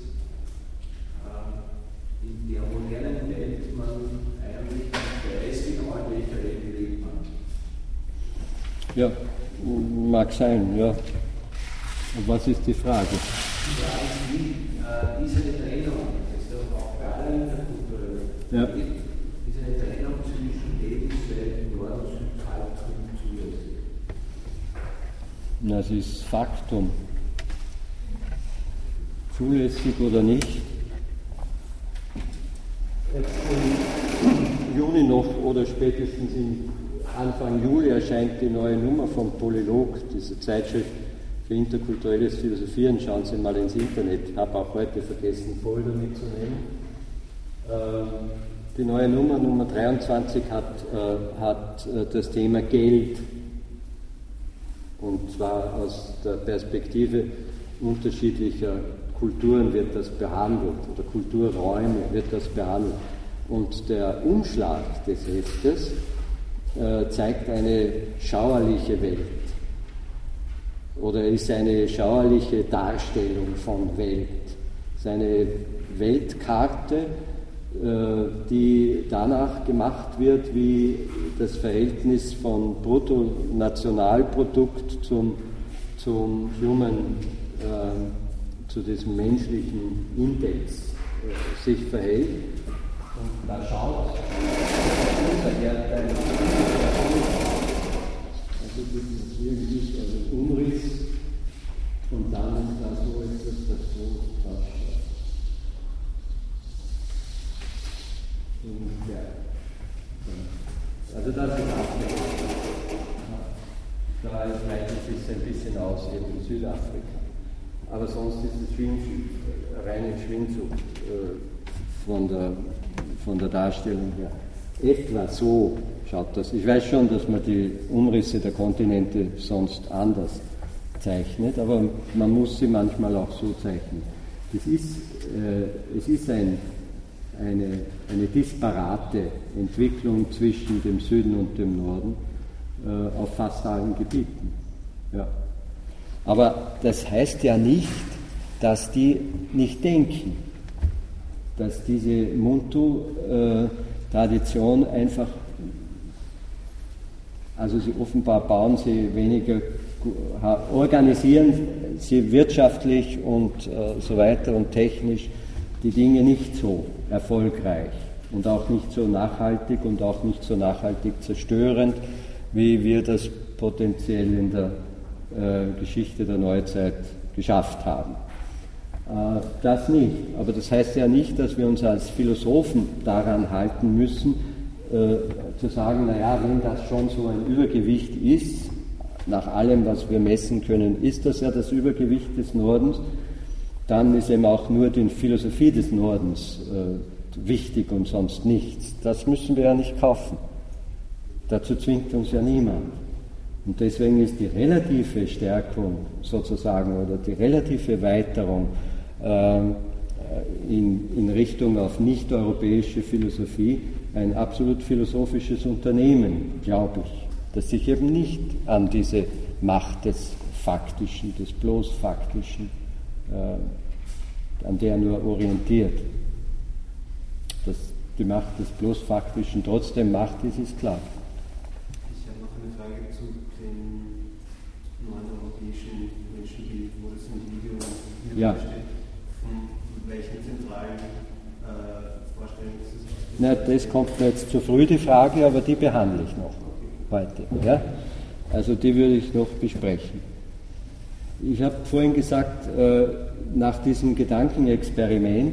in der modernen Welt man eigentlich weiß, genau in welcher Welt lebt man. Ja, mag sein, ja. Und was ist die Frage? Die Frage ist, wie äh, ist eine Trennung, das ist doch auch bei allen interkulturellen, ja. ist eine Trennung zwischen Lebenswelt, Nord- und Südhalbkugel zulässig? Na, es ist Faktum. Zulässig oder nicht? Jetzt im Juni noch oder spätestens im Anfang Juli erscheint die neue Nummer vom Polylog, diese Zeitschrift für interkulturelles Philosophieren. Schauen Sie mal ins Internet. Ich habe auch heute vergessen, Folder mitzunehmen. Die neue Nummer, Nummer dreiundzwanzig, hat, hat das Thema Geld. Und zwar aus der Perspektive unterschiedlicher Kulturen wird das behandelt, oder Kulturräume wird das behandelt. Und der Umschlag des Heftes äh, zeigt eine schauerliche Welt. Oder ist eine schauerliche Darstellung von Welt. Es ist eine Weltkarte, äh, die danach gemacht wird, wie das Verhältnis von Bruttonationalprodukt zum, zum Human äh, zu diesem menschlichen Index äh, sich verhält. Und da schaut unser Erdteil, also hier ist also ein Umriss und dann ist da so etwas, das so ausschaut. Ja. Also das ist auch nicht. Da breitet es sich ein bisschen aus, eben in Südafrika. Aber sonst ist es reine Schwindsucht äh, von, der, von der Darstellung her. Etwa so schaut das. Ich weiß schon, dass man die Umrisse der Kontinente sonst anders zeichnet, aber man muss sie manchmal auch so zeichnen. Das ist, äh, es ist ein, eine, eine disparate Entwicklung zwischen dem Süden und dem Norden äh, auf fast allen Gebieten. Ja. Aber das heißt ja nicht, dass die nicht denken, dass diese Muntu-Tradition einfach, also sie offenbar bauen sie weniger, organisieren sie wirtschaftlich und äh, so weiter und technisch die Dinge nicht so erfolgreich und auch nicht so nachhaltig und auch nicht so nachhaltig zerstörend, wie wir das potenziell in der Geschichte der Neuzeit geschafft haben. Äh, das nicht. Aber das heißt ja nicht, dass wir uns als Philosophen daran halten müssen, äh, zu sagen, naja, wenn das schon so ein Übergewicht ist, nach allem, was wir messen können, ist das ja das Übergewicht des Nordens, dann ist eben auch nur die Philosophie des Nordens äh, wichtig und sonst nichts. Das müssen wir ja nicht kaufen. Dazu zwingt uns ja niemand. Und deswegen ist die relative Stärkung sozusagen oder die relative Erweiterung äh, in, in Richtung auf nicht-europäische Philosophie ein absolut philosophisches Unternehmen, glaube ich. das sich eben nicht an diese Macht des Faktischen, des bloß Faktischen, äh, an der nur orientiert. Dass die Macht des bloß Faktischen trotzdem Macht ist, ist klar. Ich habe noch eine Frage zu dem neuen europäischen Menschenbild, wo das im Video ja. steht. Von welchen zentralen äh, Vorstellungen ist das? Na, das kommt mir jetzt zu früh, die Frage, aber die behandle ich noch heute. Ja? Also die würde ich noch besprechen. Ich habe vorhin gesagt, äh, nach diesem Gedankenexperiment,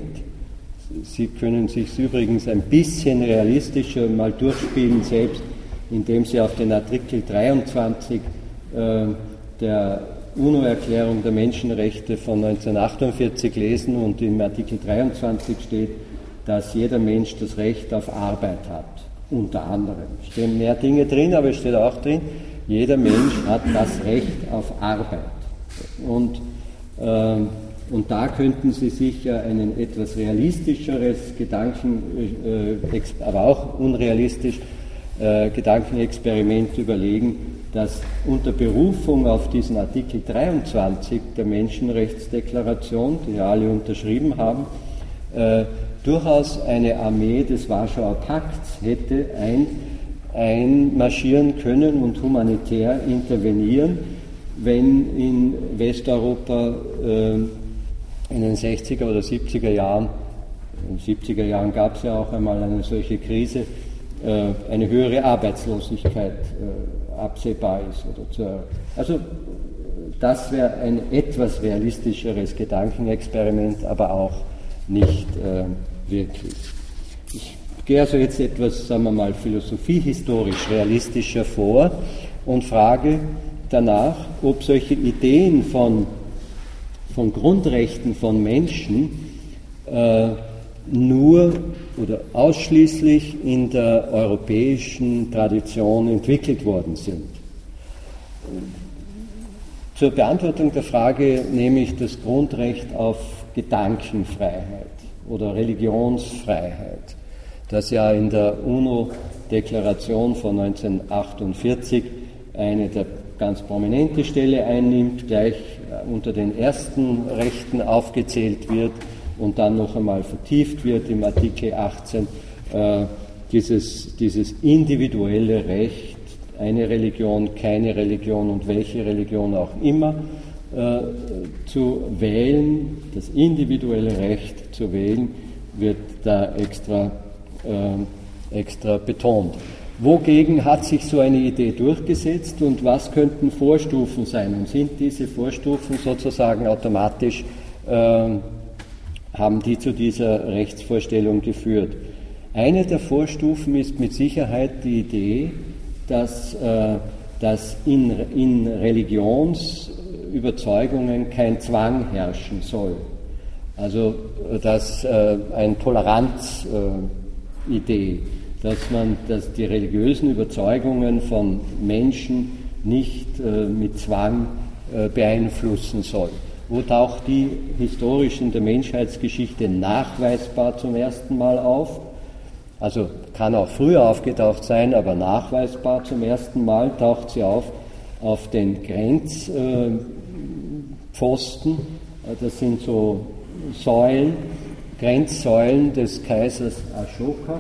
Sie können sich übrigens ein bisschen realistischer mal durchspielen selbst, indem Sie auf den Artikel dreiundzwanzig äh, der UNO-Erklärung der Menschenrechte von neunzehnhundertachtundvierzig lesen, und im Artikel dreiundzwanzig steht, dass jeder Mensch das Recht auf Arbeit hat, unter anderem. Es stehen mehr Dinge drin, aber es steht auch drin, jeder Mensch hat das Recht auf Arbeit. Und, äh, und da könnten Sie sicher ein etwas realistischeres Gedanken, äh, aber auch unrealistisch, äh, Gedankenexperiment überlegen, dass unter Berufung auf diesen Artikel dreiundzwanzig der Menschenrechtsdeklaration, die ja alle unterschrieben haben, äh, durchaus eine Armee des Warschauer Pakts hätte ein, einmarschieren können und humanitär intervenieren, wenn in Westeuropa äh, in den sechziger oder siebziger Jahren, in den siebziger Jahren gab es ja auch einmal eine solche Krise, äh, eine höhere Arbeitslosigkeit äh, absehbar ist. Oder zu, also das wäre ein etwas realistischeres Gedankenexperiment, aber auch nicht äh, wirklich. Ich gehe also jetzt etwas, sagen wir mal, philosophiehistorisch realistischer vor und frage danach, ob solche Ideen von, von Grundrechten von Menschen äh, nur oder ausschließlich in der europäischen Tradition entwickelt worden sind. Zur Beantwortung der Frage nehme ich das Grundrecht auf Gedankenfreiheit oder Religionsfreiheit, das ja in der UNO-Deklaration von neunzehnhundertachtundvierzig eine der ganz prominente Stelle einnimmt, gleich unter den ersten Rechten aufgezählt wird und dann noch einmal vertieft wird im Artikel achtzehn, äh, dieses, dieses individuelle Recht, eine Religion, keine Religion und welche Religion auch immer, äh, zu wählen, das individuelle Recht zu wählen, wird da extra, äh, extra betont. Wogegen hat sich so eine Idee durchgesetzt und was könnten Vorstufen sein? Und sind diese Vorstufen sozusagen automatisch, äh, haben die zu dieser Rechtsvorstellung geführt? Eine der Vorstufen ist mit Sicherheit die Idee, dass, äh, dass in, in Religionsüberzeugungen kein Zwang herrschen soll. Also dass äh, eine Toleranzidee, äh, dass man, dass die religiösen Überzeugungen von Menschen nicht äh, mit Zwang äh, beeinflussen soll. Wo taucht die historisch in der Menschheitsgeschichte nachweisbar zum ersten Mal auf? Also kann auch früher aufgetaucht sein, aber nachweisbar zum ersten Mal taucht sie auf auf den Grenzpfosten. Äh, das sind so Säulen, Grenzsäulen des Kaisers Ashoka.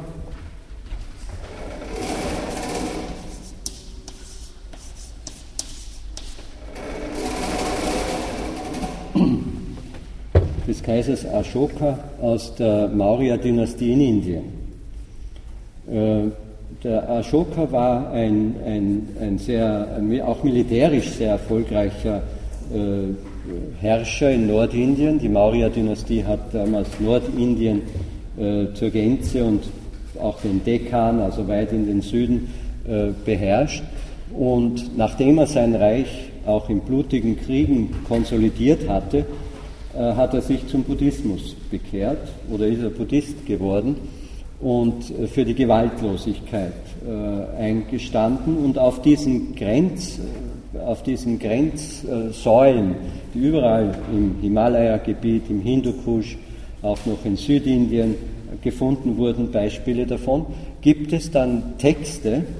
Des Kaisers Ashoka aus der Maurya-Dynastie in Indien. Äh, der Ashoka war ein, ein, ein sehr, ein, auch militärisch sehr erfolgreicher äh, Herrscher in Nordindien. Die Maurya-Dynastie hat damals Nordindien äh, zur Gänze und auch den Dekkan, also weit in den Süden, äh, beherrscht. Und nachdem er sein Reich auch in blutigen Kriegen konsolidiert hatte, hat er sich zum Buddhismus bekehrt oder ist er Buddhist geworden und für die Gewaltlosigkeit äh, eingestanden. Und auf diesen Grenz, auf diesen Grenzsäulen, die überall im Himalaya-Gebiet, im Hindukusch, auch noch in Südindien gefunden wurden, Beispiele davon, gibt es dann Texte,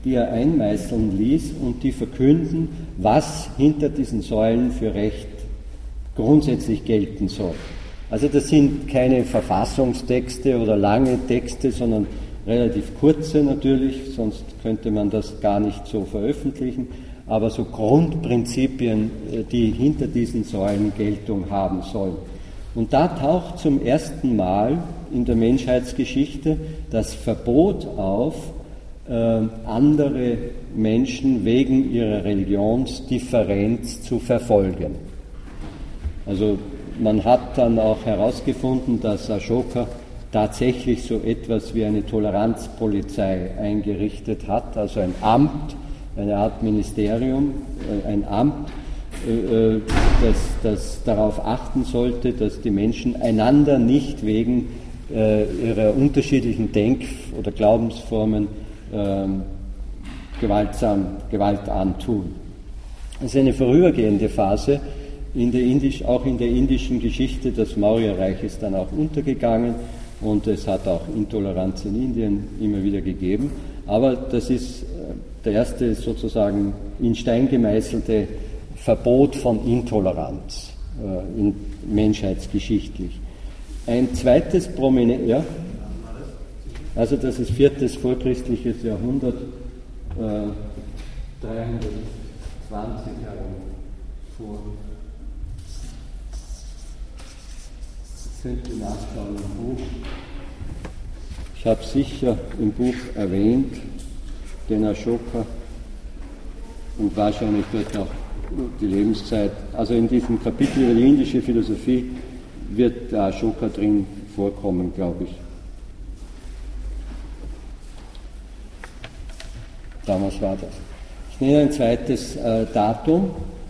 die er einmeißeln ließ und die verkünden, was hinter diesen Säulen für Recht grundsätzlich gelten soll. Also das sind keine Verfassungstexte oder lange Texte, sondern relativ kurze natürlich, sonst könnte man das gar nicht so veröffentlichen, aber so Grundprinzipien, die hinter diesen Säulen Geltung haben sollen. Und da taucht zum ersten Mal in der Menschheitsgeschichte das Verbot auf, äh, andere Menschen wegen ihrer Religionsdifferenz zu verfolgen. Also man hat dann auch herausgefunden, dass Ashoka tatsächlich so etwas wie eine Toleranzpolizei eingerichtet hat, also ein Amt, eine Art Ministerium, ein Amt, das, das darauf achten sollte, dass die Menschen einander nicht wegen ihrer unterschiedlichen Denk- oder Glaubensformen gewaltsam Gewalt antun. Das ist eine vorübergehende Phase. In der Indisch, auch in der indischen Geschichte, das Maurya-Reich ist dann auch untergegangen und es hat auch Intoleranz in Indien immer wieder gegeben. Aber das ist der erste sozusagen in Stein gemeißelte Verbot von Intoleranz äh, in menschheitsgeschichtlich. Ein zweites prominent, ja, also das ist viertes vorchristliches Jahrhundert, äh, dreihundertzwanzig Jahre vor. Könnte nachschauen im Buch. Ich habe sicher im Buch erwähnt, den Ashoka und wahrscheinlich dort auch die Lebenszeit. Also in diesem Kapitel über die indische Philosophie wird der Ashoka drin vorkommen, glaube ich. Damals war das. Ich nenne ein zweites äh, Datum,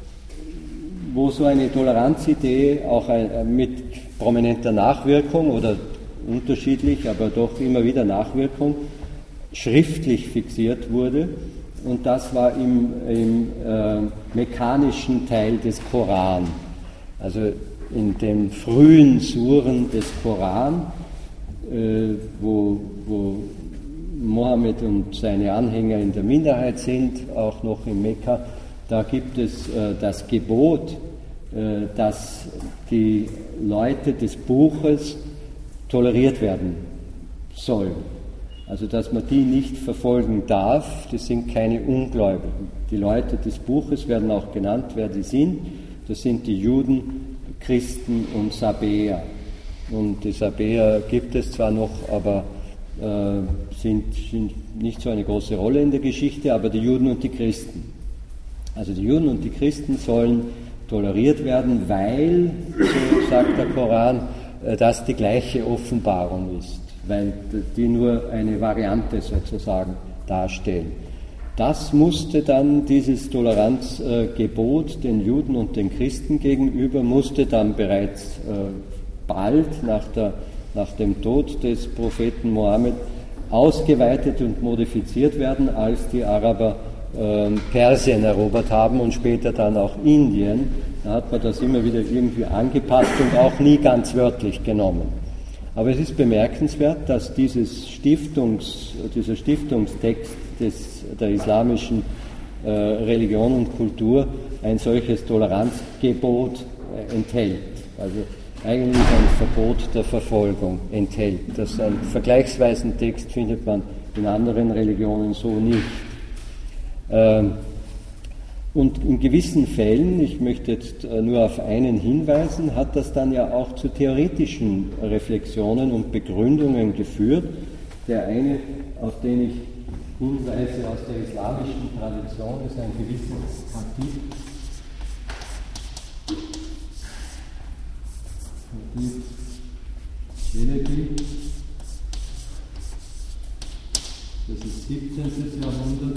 wo so eine Toleranzidee auch ein, mit prominenter Nachwirkung oder unterschiedlich, aber doch immer wieder Nachwirkung, schriftlich fixiert wurde. Und das war im, im äh, mekkanischen Teil des Koran, also in den frühen Suren des Koran, äh, wo, wo Mohammed und seine Anhänger in der Minderheit sind, auch noch in Mekka. Da gibt es äh, das Gebot, äh, dass die Leute des Buches toleriert werden sollen. Also dass man die nicht verfolgen darf, das sind keine Ungläubigen. Die Leute des Buches werden auch genannt, wer die sind. Das sind die Juden, Christen und Sabäer. Und die Sabäer gibt es zwar noch, aber äh, sind, sind nicht so eine große Rolle in der Geschichte, aber die Juden und die Christen. Also die Juden und die Christen sollen toleriert werden, weil, so sagt der Koran, das die gleiche Offenbarung ist, weil die nur eine Variante sozusagen darstellen. Das musste dann, dieses Toleranzgebot den Juden und den Christen gegenüber, musste dann bereits bald nach, der, nach dem Tod des Propheten Mohammed ausgeweitet und modifiziert werden, als die Araber Persien erobert haben und später dann auch Indien. Da hat man das immer wieder irgendwie angepasst und auch nie ganz wörtlich genommen. Aber es ist bemerkenswert, dass dieses Stiftungs, dieser Stiftungstext des, der islamischen äh, Religion und Kultur ein solches Toleranzgebot äh, enthält. Also eigentlich ein Verbot der Verfolgung enthält. Das einen vergleichsweisen Text findet man in anderen Religionen so nicht. Und in gewissen Fällen, ich möchte jetzt nur auf einen hinweisen, hat das dann ja auch zu theoretischen Reflexionen und Begründungen geführt. Der eine, auf den ich hinweise aus der islamischen Tradition, ist ein gewisses Hadith. Hadith Chelebi. Das ist siebzehntes Jahrhundert.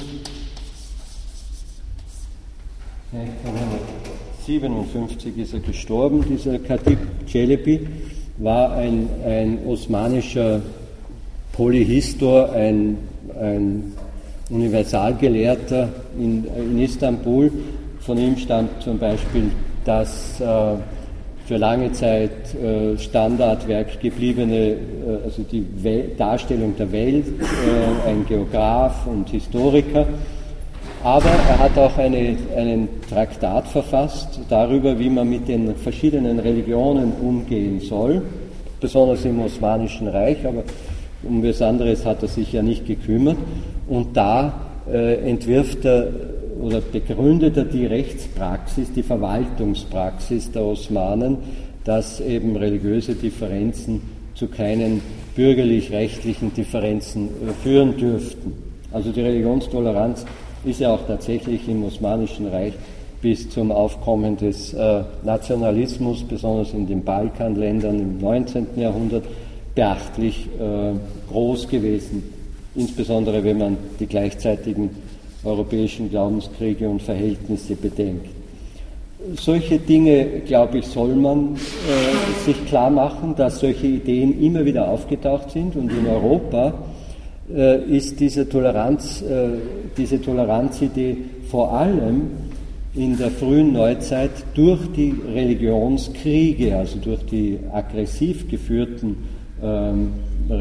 neunzehnhundertsiebenundfünfzig ist er gestorben, dieser Khatib Chelebi war ein, ein osmanischer Polyhistor, ein, ein Universalgelehrter in, in Istanbul. Von ihm stammt zum Beispiel das äh, für lange Zeit äh, Standardwerk gebliebene, äh, also die Wel- Darstellung der Welt, äh, ein Geograf und Historiker. Aber er hat auch eine, einen Traktat verfasst darüber, wie man mit den verschiedenen Religionen umgehen soll, besonders im Osmanischen Reich, aber um was anderes hat er sich ja nicht gekümmert. Und da äh, entwirft er oder begründet er die Rechtspraxis, die Verwaltungspraxis der Osmanen, dass eben religiöse Differenzen zu keinen bürgerlich-rechtlichen Differenzen äh, führen dürften. Also die Religionstoleranz ist ja auch tatsächlich im Osmanischen Reich bis zum Aufkommen des äh, Nationalismus, besonders in den Balkanländern im neunzehnten Jahrhundert, beachtlich äh, groß gewesen, insbesondere wenn man die gleichzeitigen europäischen Glaubenskriege und Verhältnisse bedenkt. Solche Dinge, glaube ich, soll man äh, sich klar machen, dass solche Ideen immer wieder aufgetaucht sind, und in Europa äh, ist diese Toleranz, äh, diese Toleranzidee vor allem in der frühen Neuzeit durch die Religionskriege, also durch die aggressiv geführten ähm,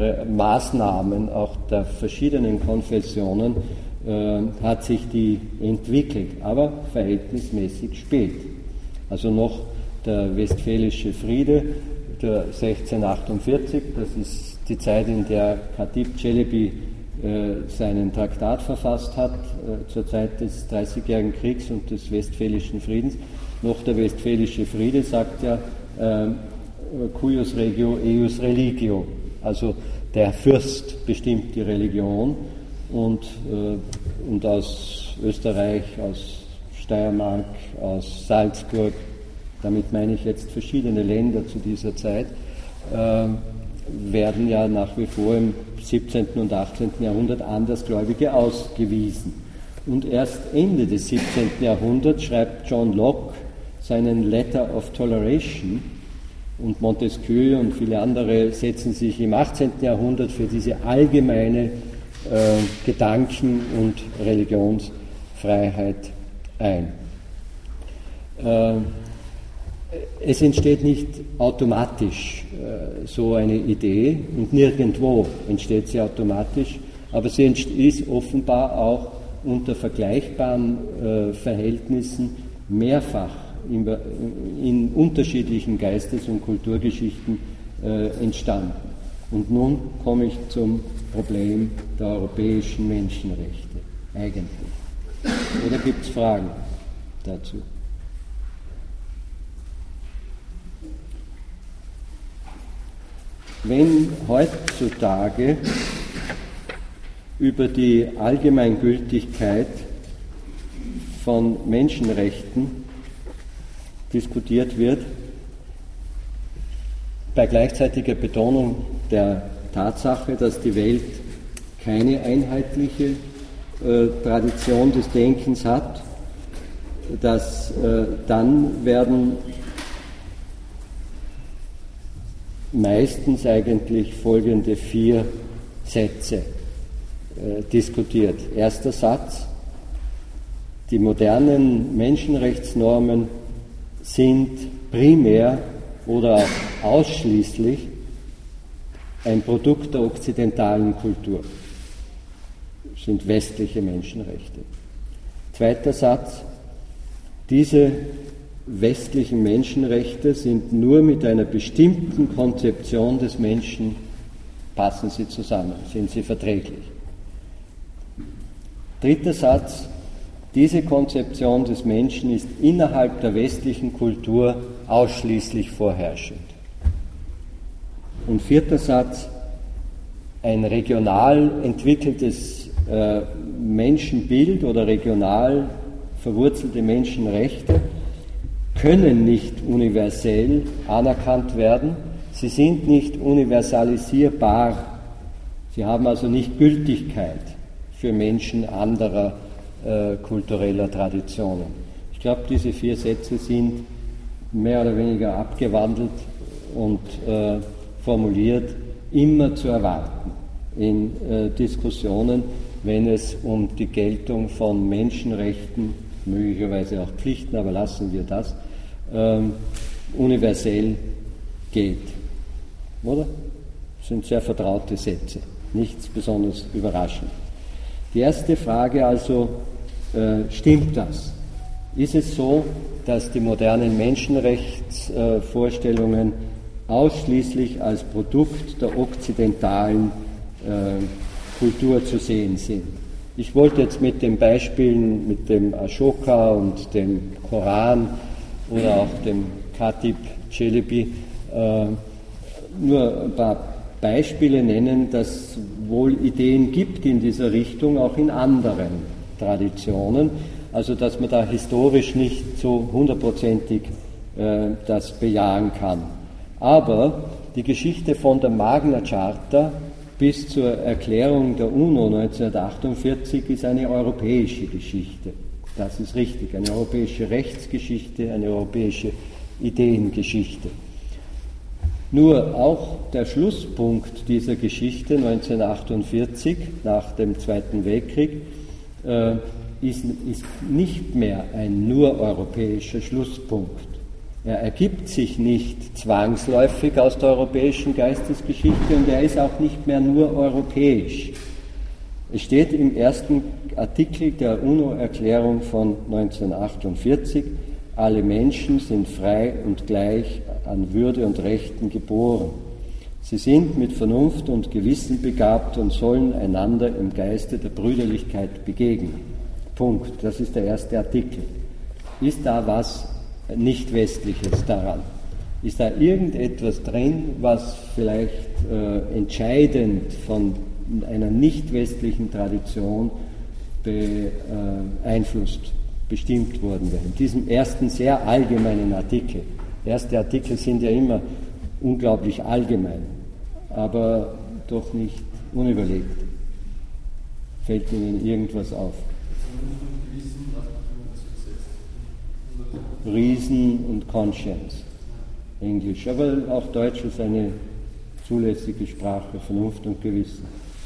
Maßnahmen auch der verschiedenen Konfessionen, äh, hat sich die entwickelt, aber verhältnismäßig spät. Also noch der Westfälische Friede, der sechzehnhundertachtundvierzig, das ist die Zeit, in der Khatib Çelebi äh, seinen Traktat verfasst hat, äh, zur Zeit des Dreißigjährigen Kriegs und des Westfälischen Friedens. Noch der Westfälische Friede sagt ja, äh, cuius regio eius religio, also der Fürst bestimmt die Religion, und, äh, und aus Österreich, aus Steiermark, aus Salzburg, damit meine ich jetzt verschiedene Länder zu dieser Zeit, äh, werden ja nach wie vor im siebzehnten und achtzehnten Jahrhundert Andersgläubige ausgewiesen. Und erst Ende des siebzehnten Jahrhunderts schreibt John Locke seinen Letter of Toleration, und Montesquieu und viele andere setzen sich im achtzehnten Jahrhundert für diese allgemeine äh, Gedanken- und Religionsfreiheit ein. Äh, es entsteht nicht automatisch äh, so eine Idee, und nirgendwo entsteht sie automatisch, aber sie ist offenbar auch unter vergleichbaren äh, Verhältnissen mehrfach in, in unterschiedlichen Geistes- und Kulturgeschichten äh, entstanden. Und nun komme ich zum Problem der europäischen Menschenrechte eigentlich. Oder gibt es Fragen dazu? Wenn heutzutage über die Allgemeingültigkeit von Menschenrechten diskutiert wird, bei gleichzeitiger Betonung der Tatsache, dass die Welt keine einheitliche äh, Tradition des Denkens hat, dass äh, dann werden meistens eigentlich folgende vier Sätze äh, diskutiert. Erster Satz: Die modernen Menschenrechtsnormen sind primär oder auch ausschließlich ein Produkt der okzidentalen Kultur, sind westliche Menschenrechte. Zweiter Satz: Diese westlichen Menschenrechte sind nur mit einer bestimmten Konzeption des Menschen, passen sie zusammen, sind sie verträglich. Dritter Satz: Diese Konzeption des Menschen ist innerhalb der westlichen Kultur ausschließlich vorherrschend. Und vierter Satz: Ein regional entwickeltes äh, Menschenbild oder regional verwurzelte Menschenrechte können nicht universell anerkannt werden, sie sind nicht universalisierbar, sie haben also nicht Gültigkeit für Menschen anderer äh, kultureller Traditionen. Ich glaube, diese vier Sätze sind mehr oder weniger abgewandelt und äh, formuliert immer zu erwarten in äh, Diskussionen, wenn es um die Geltung von Menschenrechten, möglicherweise auch Pflichten, aber lassen wir das, ähm, universell geht. Oder? Das sind sehr vertraute Sätze, nichts besonders überraschend. Die erste Frage also, äh, stimmt das? Ist es so, dass die modernen Menschenrechtsvorstellungen äh, ausschließlich als Produkt der okzidentalen äh, Kultur zu sehen sind? Ich wollte jetzt mit den Beispielen, mit dem Ashoka und dem Koran oder auch dem Khatib Celebi äh, nur ein paar Beispiele nennen, dass es wohl Ideen gibt in dieser Richtung, auch in anderen Traditionen, also dass man da historisch nicht so hundertprozentig äh, das bejahen kann. Aber die Geschichte von der Magna Charta bis zur Erklärung der UNO neunzehnhundertachtundvierzig ist eine europäische Geschichte. Das ist richtig, eine europäische Rechtsgeschichte, eine europäische Ideengeschichte. Nur auch der Schlusspunkt dieser Geschichte neunzehnhundertachtundvierzig, nach dem Zweiten Weltkrieg, äh, ist, ist nicht mehr ein nur europäischer Schlusspunkt. Er ergibt sich nicht zwangsläufig aus der europäischen Geistesgeschichte und er ist auch nicht mehr nur europäisch. Es steht im ersten Artikel der UNO-Erklärung von neunzehnhundertachtundvierzig, alle Menschen sind frei und gleich an Würde und Rechten geboren. Sie sind mit Vernunft und Gewissen begabt und sollen einander im Geiste der Brüderlichkeit begegnen. Punkt. Das ist der erste Artikel. Ist da was Nicht-Westliches daran? Ist da irgendetwas drin, was vielleicht äh, entscheidend von einer nicht-westlichen Tradition beeinflusst, bestimmt worden wäre? In diesem ersten sehr allgemeinen Artikel. Erste Artikel sind ja immer unglaublich allgemein, aber doch nicht unüberlegt. Fällt Ihnen irgendwas auf? Reason und Conscience, Englisch, aber auch Deutsch ist eine zulässige Sprache, Vernunft und Gewissen.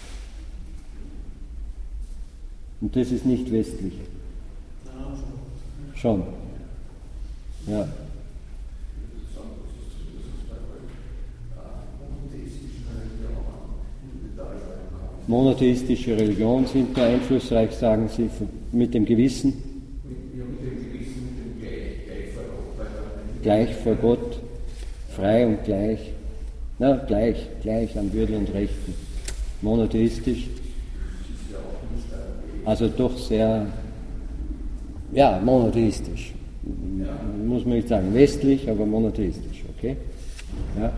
Und das ist nicht westlich. Schon. Ja. Monotheistische Religionen sind da einflussreich, sagen Sie, mit dem Gewissen. Gleich vor Gott, frei und gleich. Na, gleich, gleich an Würde und Rechten. Monotheistisch. Also doch sehr, ja, monotheistisch. Muss man nicht sagen westlich, aber monotheistisch, okay? Ja.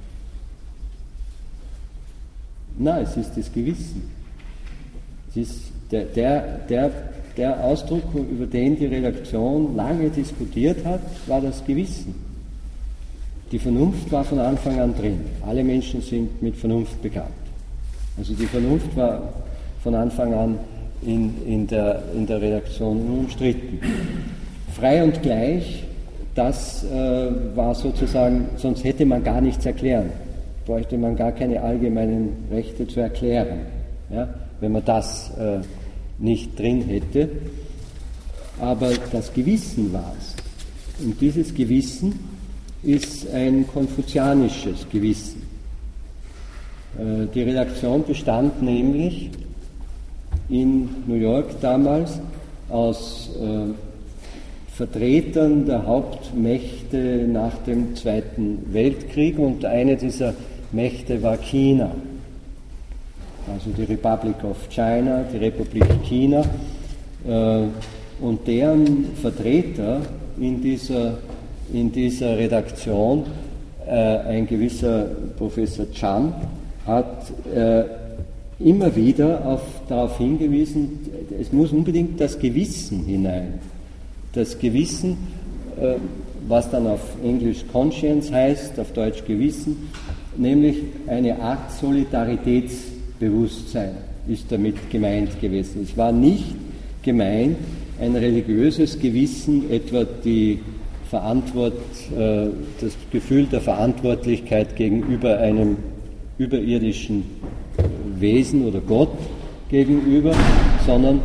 Nein, es ist das Gewissen. Es ist der, der, der, der Ausdruck, über den die Redaktion lange diskutiert hat, war das Gewissen. Die Vernunft war von Anfang an drin. Alle Menschen sind mit Vernunft begabt. Also die Vernunft war von Anfang an in, in, der, in der Redaktion unumstritten. Frei und gleich, das äh, war sozusagen, sonst hätte man gar nichts erklären. Bräuchte man gar keine allgemeinen Rechte zu erklären, ja, wenn man das äh, nicht drin hätte. Aber das Gewissen war es. Und dieses Gewissen ist ein konfuzianisches Gewissen. Äh, die Redaktion bestand nämlich in New York damals aus äh, Vertretern der Hauptmächte nach dem Zweiten Weltkrieg und eine dieser Mächte war China, also die Republic of China, die Republik China, äh, und deren Vertreter in dieser, in dieser Redaktion, äh, ein gewisser Professor Chan, hat äh, immer wieder auf, darauf hingewiesen, es muss unbedingt das Gewissen hinein. Das Gewissen, äh, was dann auf Englisch Conscience heißt, auf Deutsch Gewissen, nämlich eine Art Solidaritätsbewusstsein ist damit gemeint gewesen. Es war nicht gemeint ein religiöses Gewissen, etwa die Verantwort, äh, das Gefühl der Verantwortlichkeit gegenüber einem überirdischen Wesen oder Gott gegenüber, sondern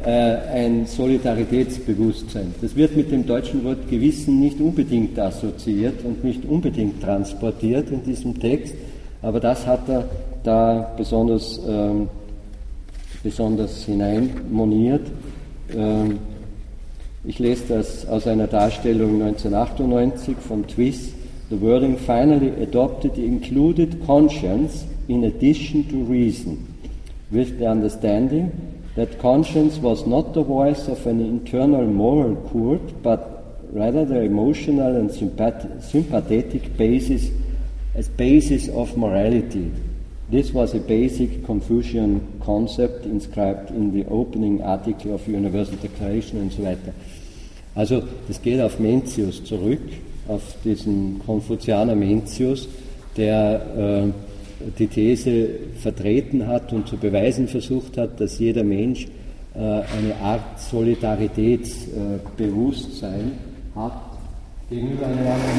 äh, ein Solidaritätsbewusstsein. Das wird mit dem deutschen Wort Gewissen nicht unbedingt assoziiert und nicht unbedingt transportiert in diesem Text, aber das hat er da besonders, ähm, besonders hineinmoniert. Ähm, ich lese das aus einer Darstellung neunzehnhundertachtundneunzig von Twiss. The wording finally adopted included conscience in addition to reason, with the understanding that conscience was not the voice of an internal moral court, but rather the emotional and sympath- sympathetic basis as basis of morality. This was a basic Confucian concept inscribed in the opening article of Universal Declaration und so weiter. Also das geht auf Mencius zurück, auf diesen Konfuzianer Mencius, der äh, die These vertreten hat und zu beweisen versucht hat, dass jeder Mensch äh, eine Art Solidaritätsbewusstsein äh, hat gegenüber einer anderen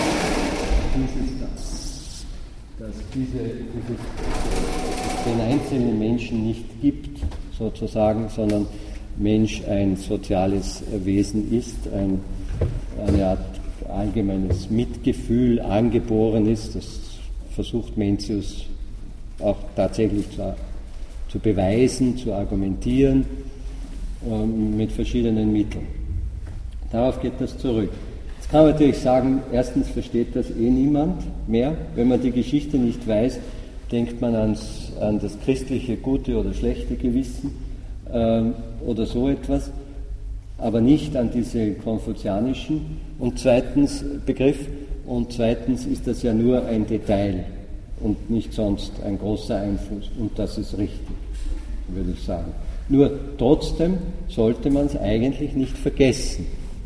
Mensch. Dass diese, dieses, es den einzelnen Menschen nicht gibt, sozusagen, sondern Mensch ein soziales Wesen ist, ein, eine Art allgemeines Mitgefühl angeboren ist. Das versucht Mencius auch tatsächlich zu, zu beweisen, zu argumentieren, äh, mit verschiedenen Mitteln. Darauf geht das zurück. Jetzt kann man natürlich sagen, erstens versteht das eh niemand mehr. Wenn man die Geschichte nicht weiß, denkt man ans, an das christliche gute oder schlechte Gewissen äh, oder so etwas, aber nicht an diese konfuzianischen und zweitens Begriff und zweitens ist das ja nur ein Detail und nicht sonst ein großer Einfluss und das ist richtig, würde ich sagen. Nur trotzdem sollte man es eigentlich nicht vergessen.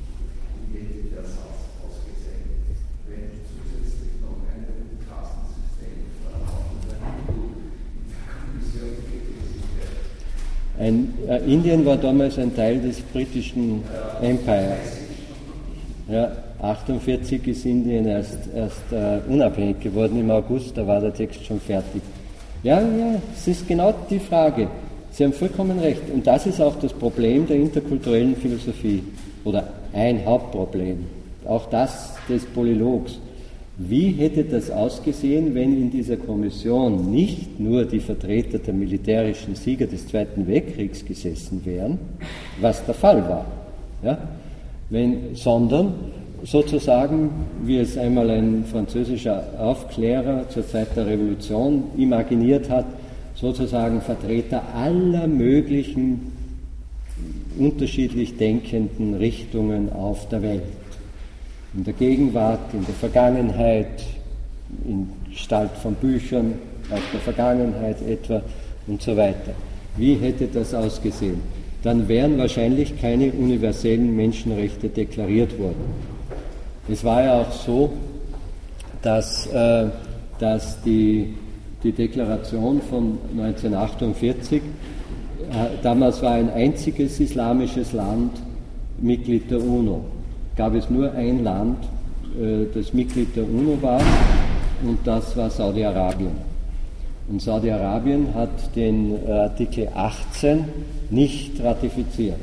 Ein, äh, Indien war damals ein Teil des britischen Empire. Ja, achtundvierzig ist Indien erst, erst äh, unabhängig geworden im August, da war der Text schon fertig. Ja, ja, es ist genau die Frage. Sie haben vollkommen recht. Und das ist auch das Problem der interkulturellen Philosophie oder ein Hauptproblem. Auch das des Polylogs. Wie hätte das ausgesehen, wenn in dieser Kommission nicht nur die Vertreter der militärischen Sieger des Zweiten Weltkriegs gesessen wären, was der Fall war, ja? wenn, sondern sozusagen, wie es einmal ein französischer Aufklärer zur Zeit der Revolution imaginiert hat, sozusagen Vertreter aller möglichen unterschiedlich denkenden Richtungen auf der Welt. In der Gegenwart, in der Vergangenheit, in Gestalt von Büchern, aus der Vergangenheit etwa und so weiter. Wie hätte das ausgesehen? Dann wären wahrscheinlich keine universellen Menschenrechte deklariert worden. Es war ja auch so, dass, äh, dass die, die Deklaration von neunzehnhundertachtundvierzig, äh, damals war ein einziges islamisches Land Mitglied der UNO. Gab es nur ein Land, äh, das Mitglied der UNO war, und das war Saudi-Arabien. Und Saudi-Arabien hat den äh, Artikel achtzehn nicht ratifiziert,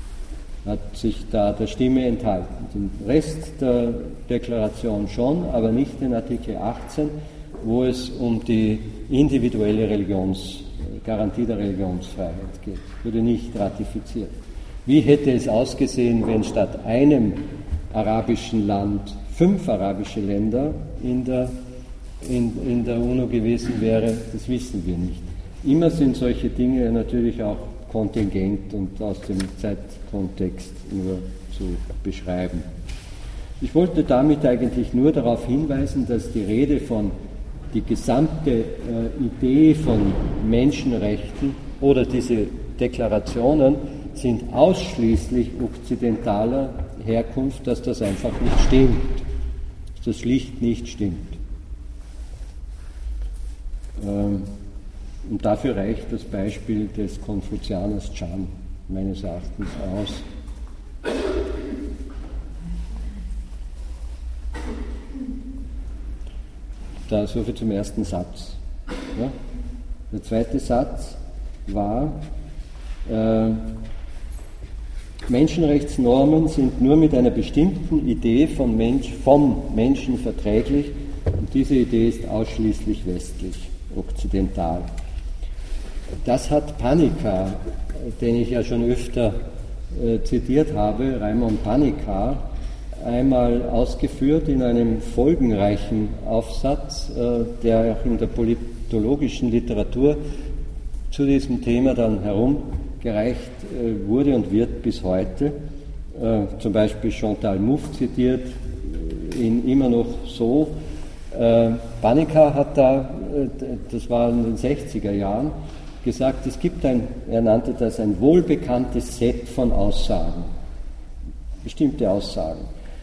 hat sich da der Stimme enthalten. Den Rest der Deklaration schon, aber nicht den Artikel achtzehn, wo es um die individuelle Religions, Garantie der Religionsfreiheit geht. Wurde nicht ratifiziert. Wie hätte es ausgesehen, wenn statt einem arabischen Land fünf arabische Länder in der, in, in der UNO gewesen wäre? Das wissen wir nicht. Immer sind solche Dinge natürlich auch kontingent und aus dem Zeitkontext nur zu beschreiben. Ich wollte damit eigentlich nur darauf hinweisen, dass die Rede von die gesamte äh, Idee von Menschenrechten oder diese Deklarationen sind ausschließlich okzidentaler Herkunft, dass das einfach nicht stimmt, dass das schlicht nicht stimmt. Ähm, und dafür reicht das Beispiel des Konfuzianers Chan meines Erachtens aus. Da soviel zum ersten Satz. Ja? Der zweite Satz war, äh, Menschenrechtsnormen sind nur mit einer bestimmten Idee von Mensch, vom Menschen verträglich und diese Idee ist ausschließlich westlich, okzidental. Das hat Panikar, den ich ja schon öfter äh, zitiert habe, Raimond Panikar, einmal ausgeführt in einem folgenreichen Aufsatz, äh, der auch in der politologischen Literatur zu diesem Thema dann herumgereicht äh, wurde und wird bis heute. Äh, zum Beispiel Chantal Mouffe zitiert ihn immer noch so. Äh, Panikar hat da, äh, das war in den sechziger Jahren, gesagt, es gibt ein, er nannte das ein wohlbekanntes Set von Aussagen, bestimmte Aussagen.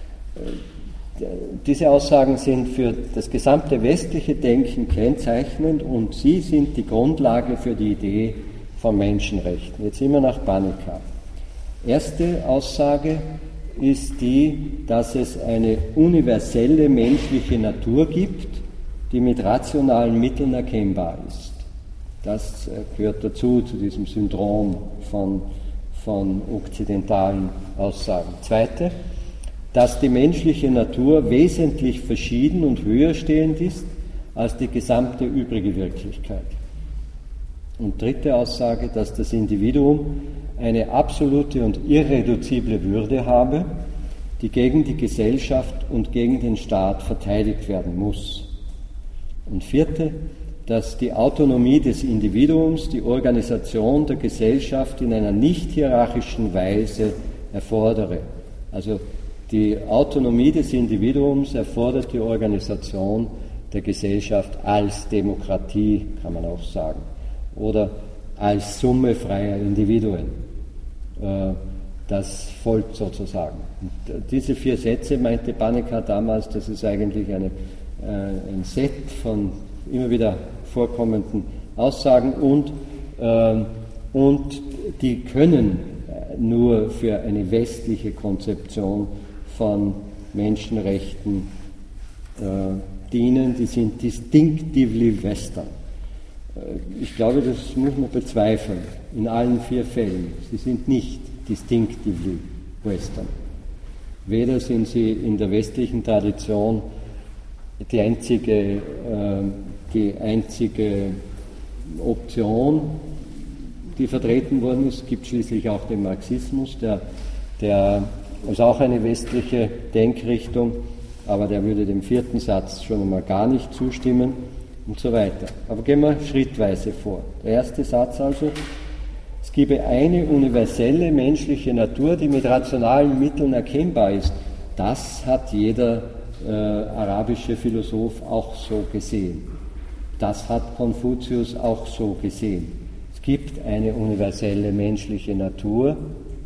Diese Aussagen sind für das gesamte westliche Denken kennzeichnend und sie sind die Grundlage für die Idee von Menschenrechten. Jetzt immer nach Panikar. Erste Aussage ist die, dass es eine universelle menschliche Natur gibt, die mit rationalen Mitteln erkennbar ist. Das gehört dazu, zu diesem Syndrom von, von okzidentalen Aussagen. Zweite, dass die menschliche Natur wesentlich verschieden und höher stehend ist als die gesamte übrige Wirklichkeit. Und dritte Aussage, dass das Individuum eine absolute und irreduzible Würde habe, die gegen die Gesellschaft und gegen den Staat verteidigt werden muss. Und vierte, dass die Autonomie des Individuums die Organisation der Gesellschaft in einer nicht hierarchischen Weise erfordere. Also die Autonomie des Individuums erfordert die Organisation der Gesellschaft als Demokratie, kann man auch sagen, oder als Summe freier Individuen. Das folgt sozusagen. Und diese vier Sätze meinte Panikar damals, das ist eigentlich eine, ein Set von immer wieder vorkommenden Aussagen und, und die können nur für eine westliche Konzeption von Menschenrechten äh, dienen, die sind distinctively western. Äh, ich glaube, das muss man bezweifeln, in allen vier Fällen. Sie sind nicht distinctively western. Weder sind sie in der westlichen Tradition die einzige, äh, die einzige Option, die vertreten worden ist. Es gibt schließlich auch den Marxismus, der, der ist auch eine westliche Denkrichtung, aber der würde dem vierten Satz schon einmal gar nicht zustimmen und so weiter. Aber gehen wir schrittweise vor. Der erste Satz also, es gebe eine universelle menschliche Natur, die mit rationalen Mitteln erkennbar ist. Das hat jeder äh, arabische Philosoph auch so gesehen. Das hat Konfuzius auch so gesehen. Es gibt eine universelle menschliche Natur,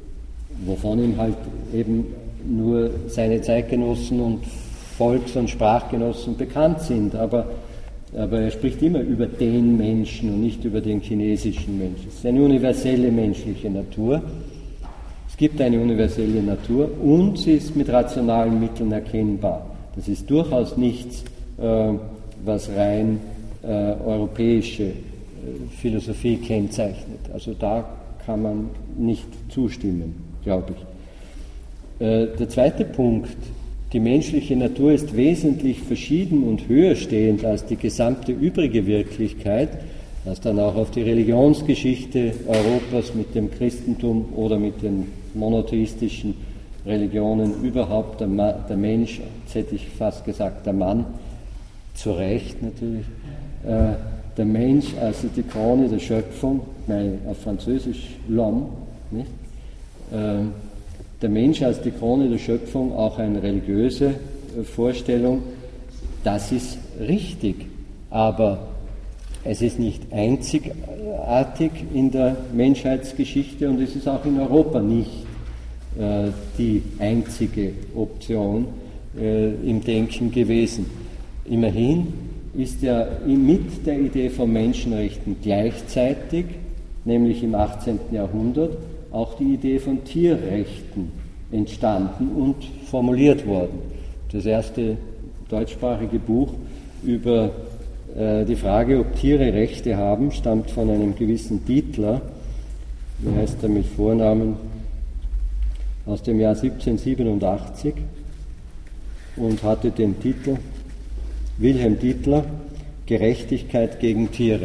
wovon ihm halt eben nur seine Zeitgenossen und Volks- und Sprachgenossen bekannt sind. Aber, aber er spricht immer über den Menschen und nicht über den chinesischen Menschen. Es ist eine universelle menschliche Natur. Es gibt eine universelle Natur und sie ist mit rationalen Mitteln erkennbar. Das ist durchaus nichts, äh, was rein äh, europäische äh, Philosophie kennzeichnet. Also da kann man nicht zustimmen, glaube ich. Äh, der zweite Punkt, die menschliche Natur ist wesentlich verschieden und höher stehend als die gesamte übrige Wirklichkeit, was dann auch auf die Religionsgeschichte Europas mit dem Christentum oder mit den monotheistischen Religionen überhaupt, der, Ma- der Mensch, jetzt hätte ich fast gesagt der Mann, zu Recht natürlich, äh, der Mensch als die Krone der Schöpfung, nein, auf Französisch l'homme, nicht? Äh, der Mensch als die Krone der Schöpfung, auch eine religiöse äh, Vorstellung, das ist richtig, aber es ist nicht einzigartig in der Menschheitsgeschichte und es ist auch in Europa nicht äh, die einzige Option äh, im Denken gewesen. Immerhin ist ja mit der Idee von Menschenrechten gleichzeitig, nämlich im achtzehnten Jahrhundert, auch die Idee von Tierrechten entstanden und formuliert worden. Das erste deutschsprachige Buch über äh, die Frage, ob Tiere Rechte haben, stammt von einem gewissen Dietler. Wie heißt er mit Vornamen? aus dem Jahr siebzehnhundertsiebenundachtzig und hatte den Titel Wilhelm Dittler, Gerechtigkeit gegen Tiere.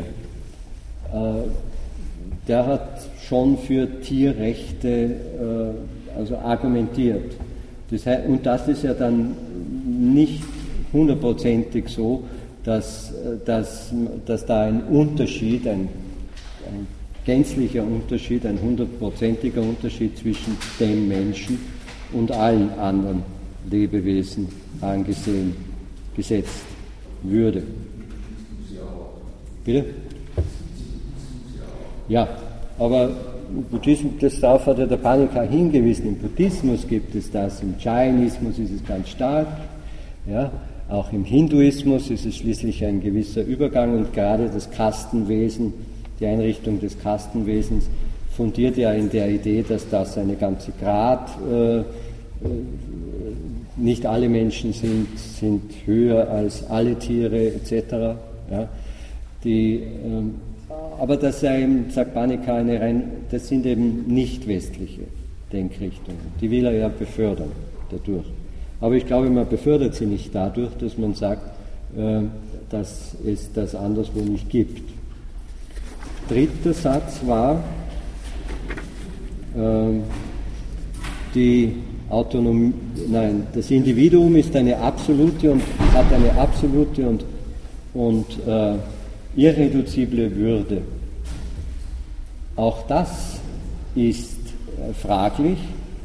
Der hat schon für Tierrechte also argumentiert. Das heißt, und das ist ja dann nicht hundertprozentig so, dass, dass, dass da ein Unterschied, ein, ein gänzlicher Unterschied, ein hundertprozentiger Unterschied zwischen dem Menschen und allen anderen Lebewesen angesehen, gesetzt würde. Bitte? Ja, aber Buddhismus, das darauf hat ja der Panika hingewiesen, im Buddhismus gibt es das, im Jainismus ist es ganz stark, ja, auch im Hinduismus ist es schließlich ein gewisser Übergang und gerade das Kastenwesen, die Einrichtung des Kastenwesens fundiert ja in der Idee, dass das eine ganze Grad, äh, nicht alle Menschen sind, sind höher als alle Tiere et cetera. Ja, die, ähm, aber das sei eben, sagt Panika, eine rein, das sind eben nicht westliche Denkrichtungen. Die will er ja befördern dadurch. Aber ich glaube, man befördert sie nicht dadurch, dass man sagt, äh, dass es das anderswo nicht gibt. Dritter Satz war, äh, die Autonomie, nein, das Individuum ist eine absolute und hat eine absolute und, und äh, irreduzible Würde. Auch das ist äh, fraglich,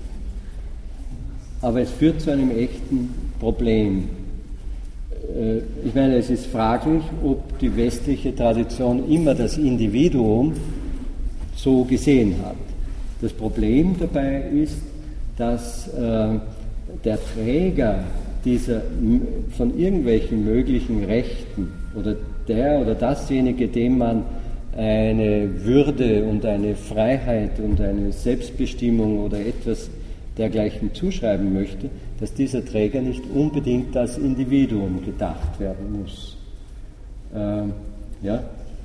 aber es führt zu einem echten Problem. Äh, ich meine, es ist fraglich, ob die westliche Tradition immer das Individuum so gesehen hat. Das Problem dabei ist, dass äh, der Träger dieser von irgendwelchen möglichen Rechten oder der oder dasjenige, dem man eine Würde und eine Freiheit und eine Selbstbestimmung oder etwas dergleichen zuschreiben möchte, dass dieser Träger nicht unbedingt als Individuum gedacht werden muss. Ähm, ja?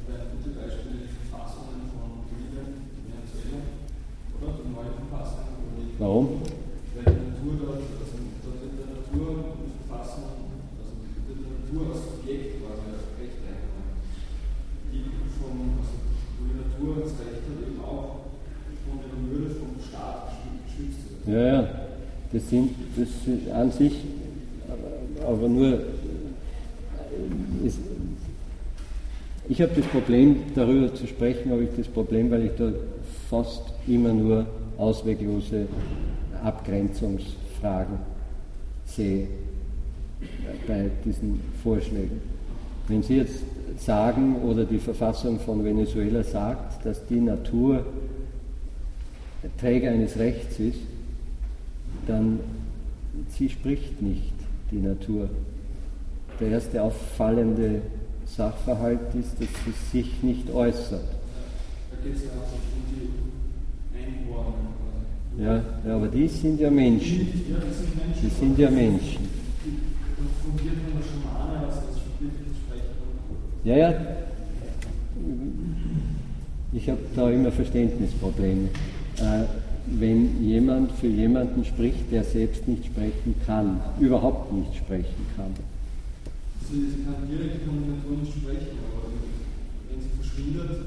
Warum? Weil die Natur dort, also dort in der Natur und Verfassung, also in der Natur als Subjekt quasi als Recht einkommen. Die vom, also wo die Natur das Recht hat, eben auch von der Würde vom Staat geschützt wird. Ja, ja, das sind, das sind an sich, aber nur, ist, ich habe das Problem, darüber zu sprechen, habe ich das Problem, weil ich da fast immer nur ausweglose Abgrenzungsfragen sehe bei diesen Vorschlägen. Wenn Sie jetzt sagen, oder die Verfassung von Venezuela sagt, dass die Natur Träger eines Rechts ist, dann sie spricht nicht, die Natur. Der erste auffallende Sachverhalt ist, dass sie sich nicht äußert. Da geht es ja auch um die Einordnung. Ja, ja, aber die sind ja Menschen. Die sind ja Menschen. Ja, ja. Ich habe da immer Verständnisprobleme. Äh, wenn jemand für jemanden spricht, der selbst nicht sprechen kann, überhaupt nicht sprechen kann. Also sie kann direkt von der Natur nicht sprechen, aber wenn sie verschwindet,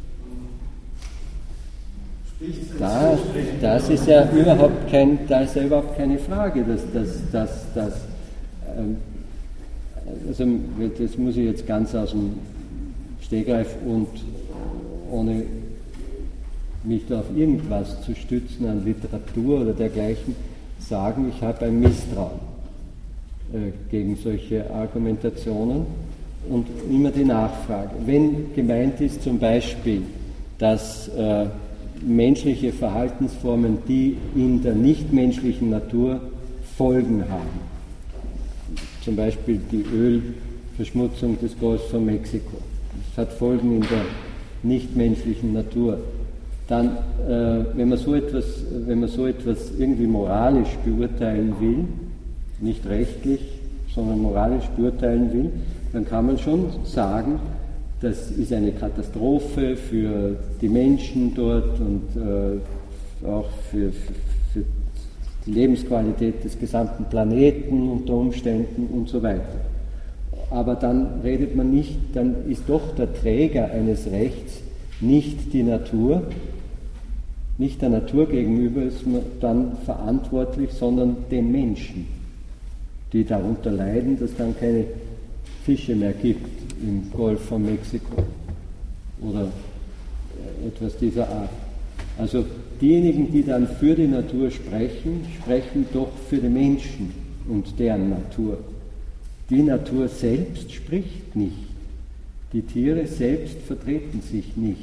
Da, das ist ja überhaupt kein, da ist ja überhaupt keine Frage, dass, dass, dass, dass ähm, also das muss ich jetzt ganz aus dem Stegreif und ohne mich da auf irgendwas zu stützen an Literatur oder dergleichen sagen, ich habe ein Misstrauen äh, gegen solche Argumentationen und immer die Nachfrage. Wenn gemeint ist zum Beispiel, dass äh, menschliche Verhaltensformen, die in der nichtmenschlichen Natur Folgen haben. Zum Beispiel die Ölverschmutzung des Golfs von Mexiko. Das hat Folgen in der nichtmenschlichen Natur. Dann, äh, wenn man so etwas, wenn man so etwas irgendwie moralisch beurteilen will, nicht rechtlich, sondern moralisch beurteilen will, dann kann man schon sagen, das ist eine Katastrophe für die Menschen dort und äh, auch für, für, die Lebensqualität des gesamten Planeten unter Umständen und so weiter. Aber dann redet man nicht, dann ist doch der Träger eines Rechts nicht die Natur, nicht der Natur gegenüber ist man dann verantwortlich, sondern den Menschen, die darunter leiden, dass es dann keine Fische mehr gibt im Golf von Mexiko oder etwas dieser Art. Also diejenigen, die dann für die Natur sprechen, sprechen doch für die Menschen und deren Natur. Die Natur selbst spricht nicht. Die Tiere selbst vertreten sich nicht.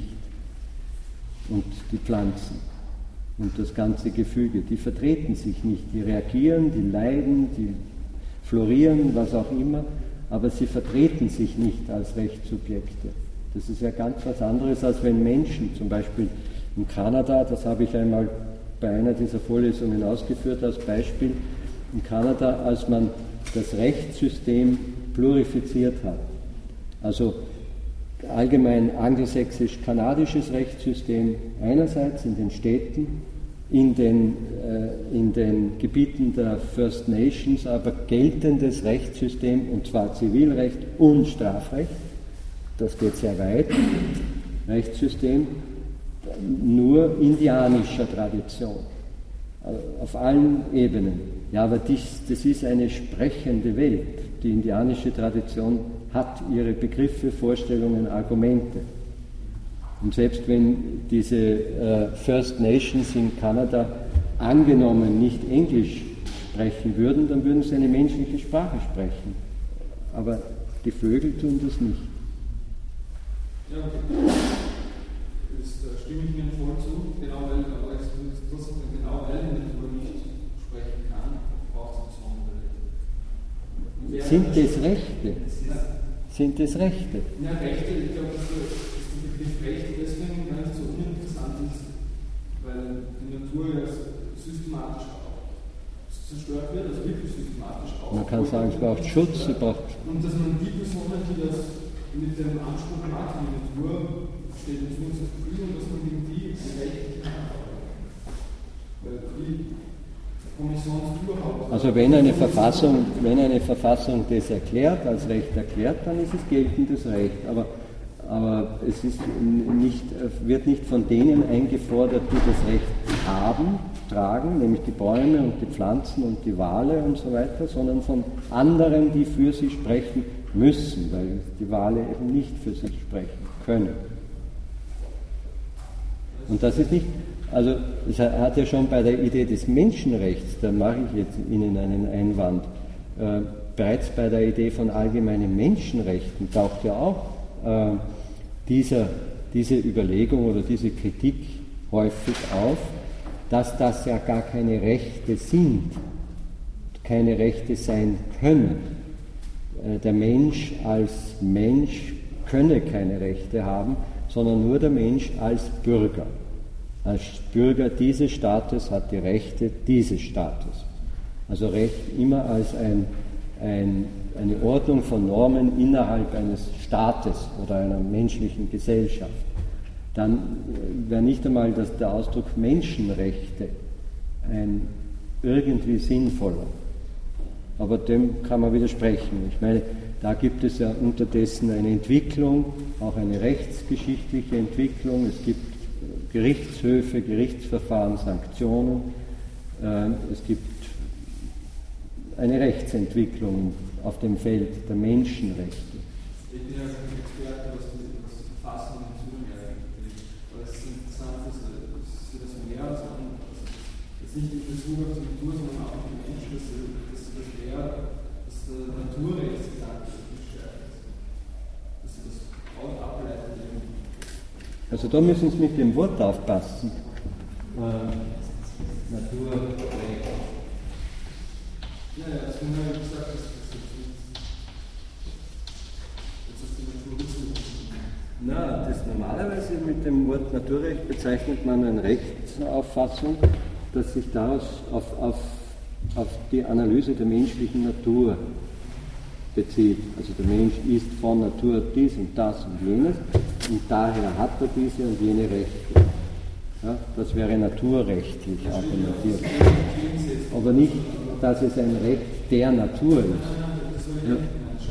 Und die Pflanzen und das ganze Gefüge, die vertreten sich nicht. Die reagieren, die leiden, die florieren, was auch immer, aber sie vertreten sich nicht als Rechtssubjekte. Das ist ja ganz was anderes, als wenn Menschen, zum Beispiel in Kanada, das habe ich einmal bei einer dieser Vorlesungen ausgeführt als Beispiel, in Kanada, als man das Rechtssystem plurifiziert hat, also allgemein angelsächsisch-kanadisches Rechtssystem einerseits in den Städten, in den, äh, in den Gebieten der First Nations aber geltendes Rechtssystem, und zwar Zivilrecht und Strafrecht, das geht sehr weit, Rechtssystem, nur indianischer Tradition, auf allen Ebenen. Ja, aber dies, das ist eine sprechende Welt. Die indianische Tradition hat ihre Begriffe, Vorstellungen, Argumente. Und selbst wenn diese äh, First Nations in Kanada angenommen nicht Englisch sprechen würden, dann würden sie eine menschliche Sprache sprechen. Aber die Vögel tun das nicht. Ja, okay. Das stimme ich Ihnen voll zu, genau weil, aber jetzt, das, genau weil die Natur nicht sprechen kann, braucht es besondere Rechte. Sind das Rechte? Sind das Rechte? Ja, Rechte, ich glaube, dass der Begriff Rechte deswegen gar nicht so uninteressant ist, weil die Natur ja systematisch zerstört wird, also wirklich systematisch auch. Man kann sagen, es braucht Schutz, sie braucht. Und dass man die Personen, die das mit dem Anspruch macht, die Natur steht uns nur zur Verfügung, dass man gegen die rechtlich überhaupt. Also wenn eine Verfassung, wenn eine Verfassung das erklärt, als Recht erklärt, dann ist es geltendes Recht. Aber, aber es ist nicht, wird nicht von denen eingefordert, die das Recht haben, tragen, nämlich die Bäume und die Pflanzen und die Wale und so weiter, sondern von anderen, die für sie sprechen müssen, weil die Wale eben nicht für sich sprechen können. Und das ist nicht, also es hat ja schon bei der Idee des Menschenrechts, da mache ich jetzt Ihnen einen Einwand, äh, bereits bei der Idee von allgemeinen Menschenrechten taucht ja auch äh, dieser, diese Überlegung oder diese Kritik häufig auf, dass das ja gar keine Rechte sind, keine Rechte sein können. Äh, der Mensch als Mensch könne keine Rechte haben, sondern nur der Mensch als Bürger. Als Bürger dieses Staates hat die Rechte dieses Staates. Also Recht immer als ein, ein, eine Ordnung von Normen innerhalb eines Staates oder einer menschlichen Gesellschaft. Dann wäre nicht einmal das, der Ausdruck Menschenrechte ein irgendwie sinnvoller. Aber dem kann man widersprechen. Ich meine, da gibt es ja unterdessen eine Entwicklung, auch eine rechtsgeschichtliche Entwicklung. Es gibt Gerichtshöfe, Gerichtsverfahren, Sanktionen. Es gibt eine Rechtsentwicklung auf dem Feld der Menschenrechte. Ich bin ja kein Experte, was die Verfassung in Südamerika betrifft. Aber es ist interessant, dass Sie das mehr sagen, dass nicht in Bezug auf die Natur, sondern auch auf die Menschen, dass Sie das mehr, dass der Naturrechtsgedanke gestärkt ist. Dass Sie das auch ableiten. Also da müssen Sie mit dem Wort aufpassen. Äh, Naturrecht. Ja, ja, das haben wir ja gesagt, dass das jetzt ist die Natur bezogen. Na, das normalerweise mit dem Wort Naturrecht bezeichnet man eine Rechtsauffassung, das sich daraus auf, auf, auf die Analyse der menschlichen Natur bezieht. Also der Mensch ist von Natur dies und das und jenes und daher hat er diese und jene Rechte. Ja, das wäre naturrechtlich argumentiert. Aber nicht, dass es ein Recht der Natur ist. Ja.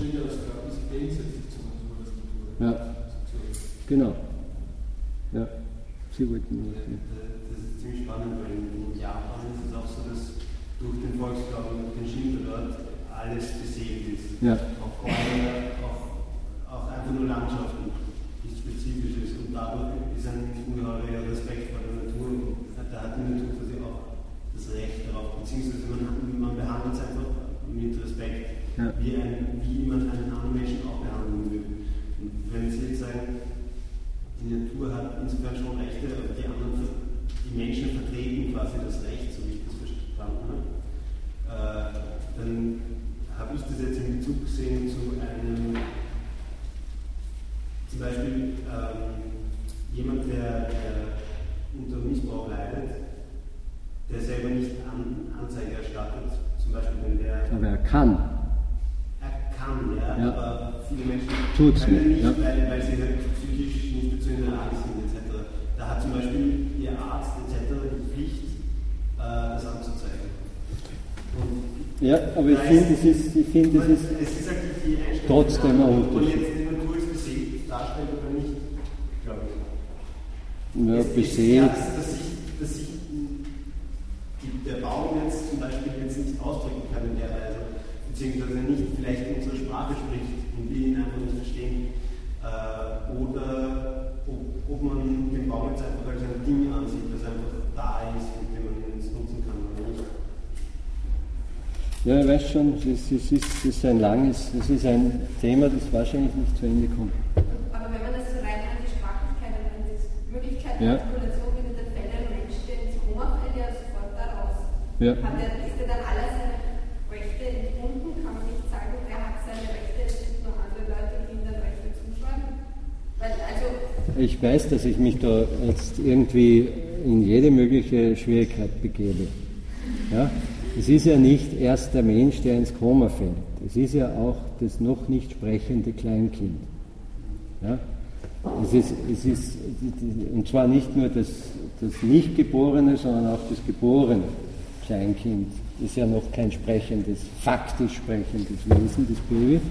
Ja, genau. Ja, Sie wollten nur was sagen. Das ist ziemlich spannend, weil in Japan ist es auch so, dass durch den Volksglauben, durch den Shinto dort alles beseelt ist. Ja. Auch Bäume, auch, auch einfach nur Landschaften, nichts Spezifisches. Und dadurch ist ein ungeheurer Respekt vor der Natur. Da hat die Natur quasi auch das Recht darauf, beziehungsweise man, man behandelt es einfach mit Respekt, ja. wie, ein, wie man einen anderen Menschen auch behandeln würde. Und wenn Sie jetzt sagen, die Natur hat insofern schon Rechte, aber die anderen, die Menschen vertreten quasi das Recht, so wie ich das verstanden habe, äh, dann habe ich das jetzt in Bezug gesehen zu einem, zum Beispiel ähm, jemand, der, der unter Missbrauch leidet, der selber nicht an, Anzeige erstattet, zum Beispiel wenn der... Aber er kann. Er kann, ja, ja. Aber viele Menschen Tut's können nicht, ja. weil, weil sie halt psychisch nicht dazu in der Lage sind, et cetera. Da hat zum Beispiel ihr Arzt et cetera die Pflicht, äh, das anzuzeigen. Und ja, aber ich finde, es ist, ich find, es ist, es ist halt die Einstellung, trotzdem ein Unterschied. Und Unterschied. jetzt die Natur ist beseelt darstellt oder nicht, glaube ich. Ja, es, beseelt. Es ist, dass sich, dass sich die, der Baum jetzt zum Beispiel jetzt nicht ausdrücken kann in der Weise, beziehungsweise nicht vielleicht unsere Sprache spricht und wir ihn einfach nicht verstehen. Äh, oder ob, ob man den Baum jetzt einfach als ein Ding ansieht, das einfach da ist und den man jetzt nutzen kann oder nicht. Ja, ich weiß schon, es ist, es ist, es ist ein langes, es ist ein Thema, das wahrscheinlich nicht zu Ende kommt. Aber wenn man das so rein an die Sprachlichkeit und an die Möglichkeit der ja. Manipulation in den Fällen, ein Mensch, der ins Koma fällt, ja sofort da raus. Ja. Hat er, ist er dann alle seine Rechte entbunden? Kann man nicht sagen, er hat seine Rechte, es gibt noch andere Leute, die ihm dann Rechte zuschreiben? Weil, also ich weiß, dass ich mich da jetzt irgendwie in jede mögliche Schwierigkeit begebe. Ja? Es ist ja nicht erst der Mensch, der ins Koma fällt. Es ist ja auch das noch nicht sprechende Kleinkind. Ja? Es ist, es ist, und zwar nicht nur das, das nicht Geborene, sondern auch das geborene Kleinkind ist ja noch kein sprechendes, faktisch sprechendes Wesen, das Baby.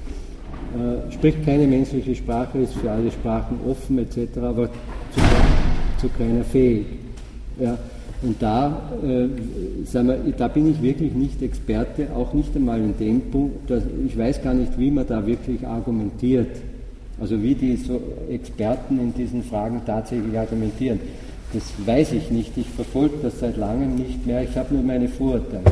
Äh, spricht keine menschliche Sprache, ist für alle Sprachen offen et cetera, aber zu, zu keiner fähig. Ja? Und da, äh, sagen wir, da bin ich wirklich nicht Experte, auch nicht einmal in dem Punkt, dass ich weiß gar nicht, wie man da wirklich argumentiert. Also wie die so Experten in diesen Fragen tatsächlich argumentieren. Das weiß ich nicht. Ich verfolge das seit langem nicht mehr. Ich habe nur meine Vorurteile,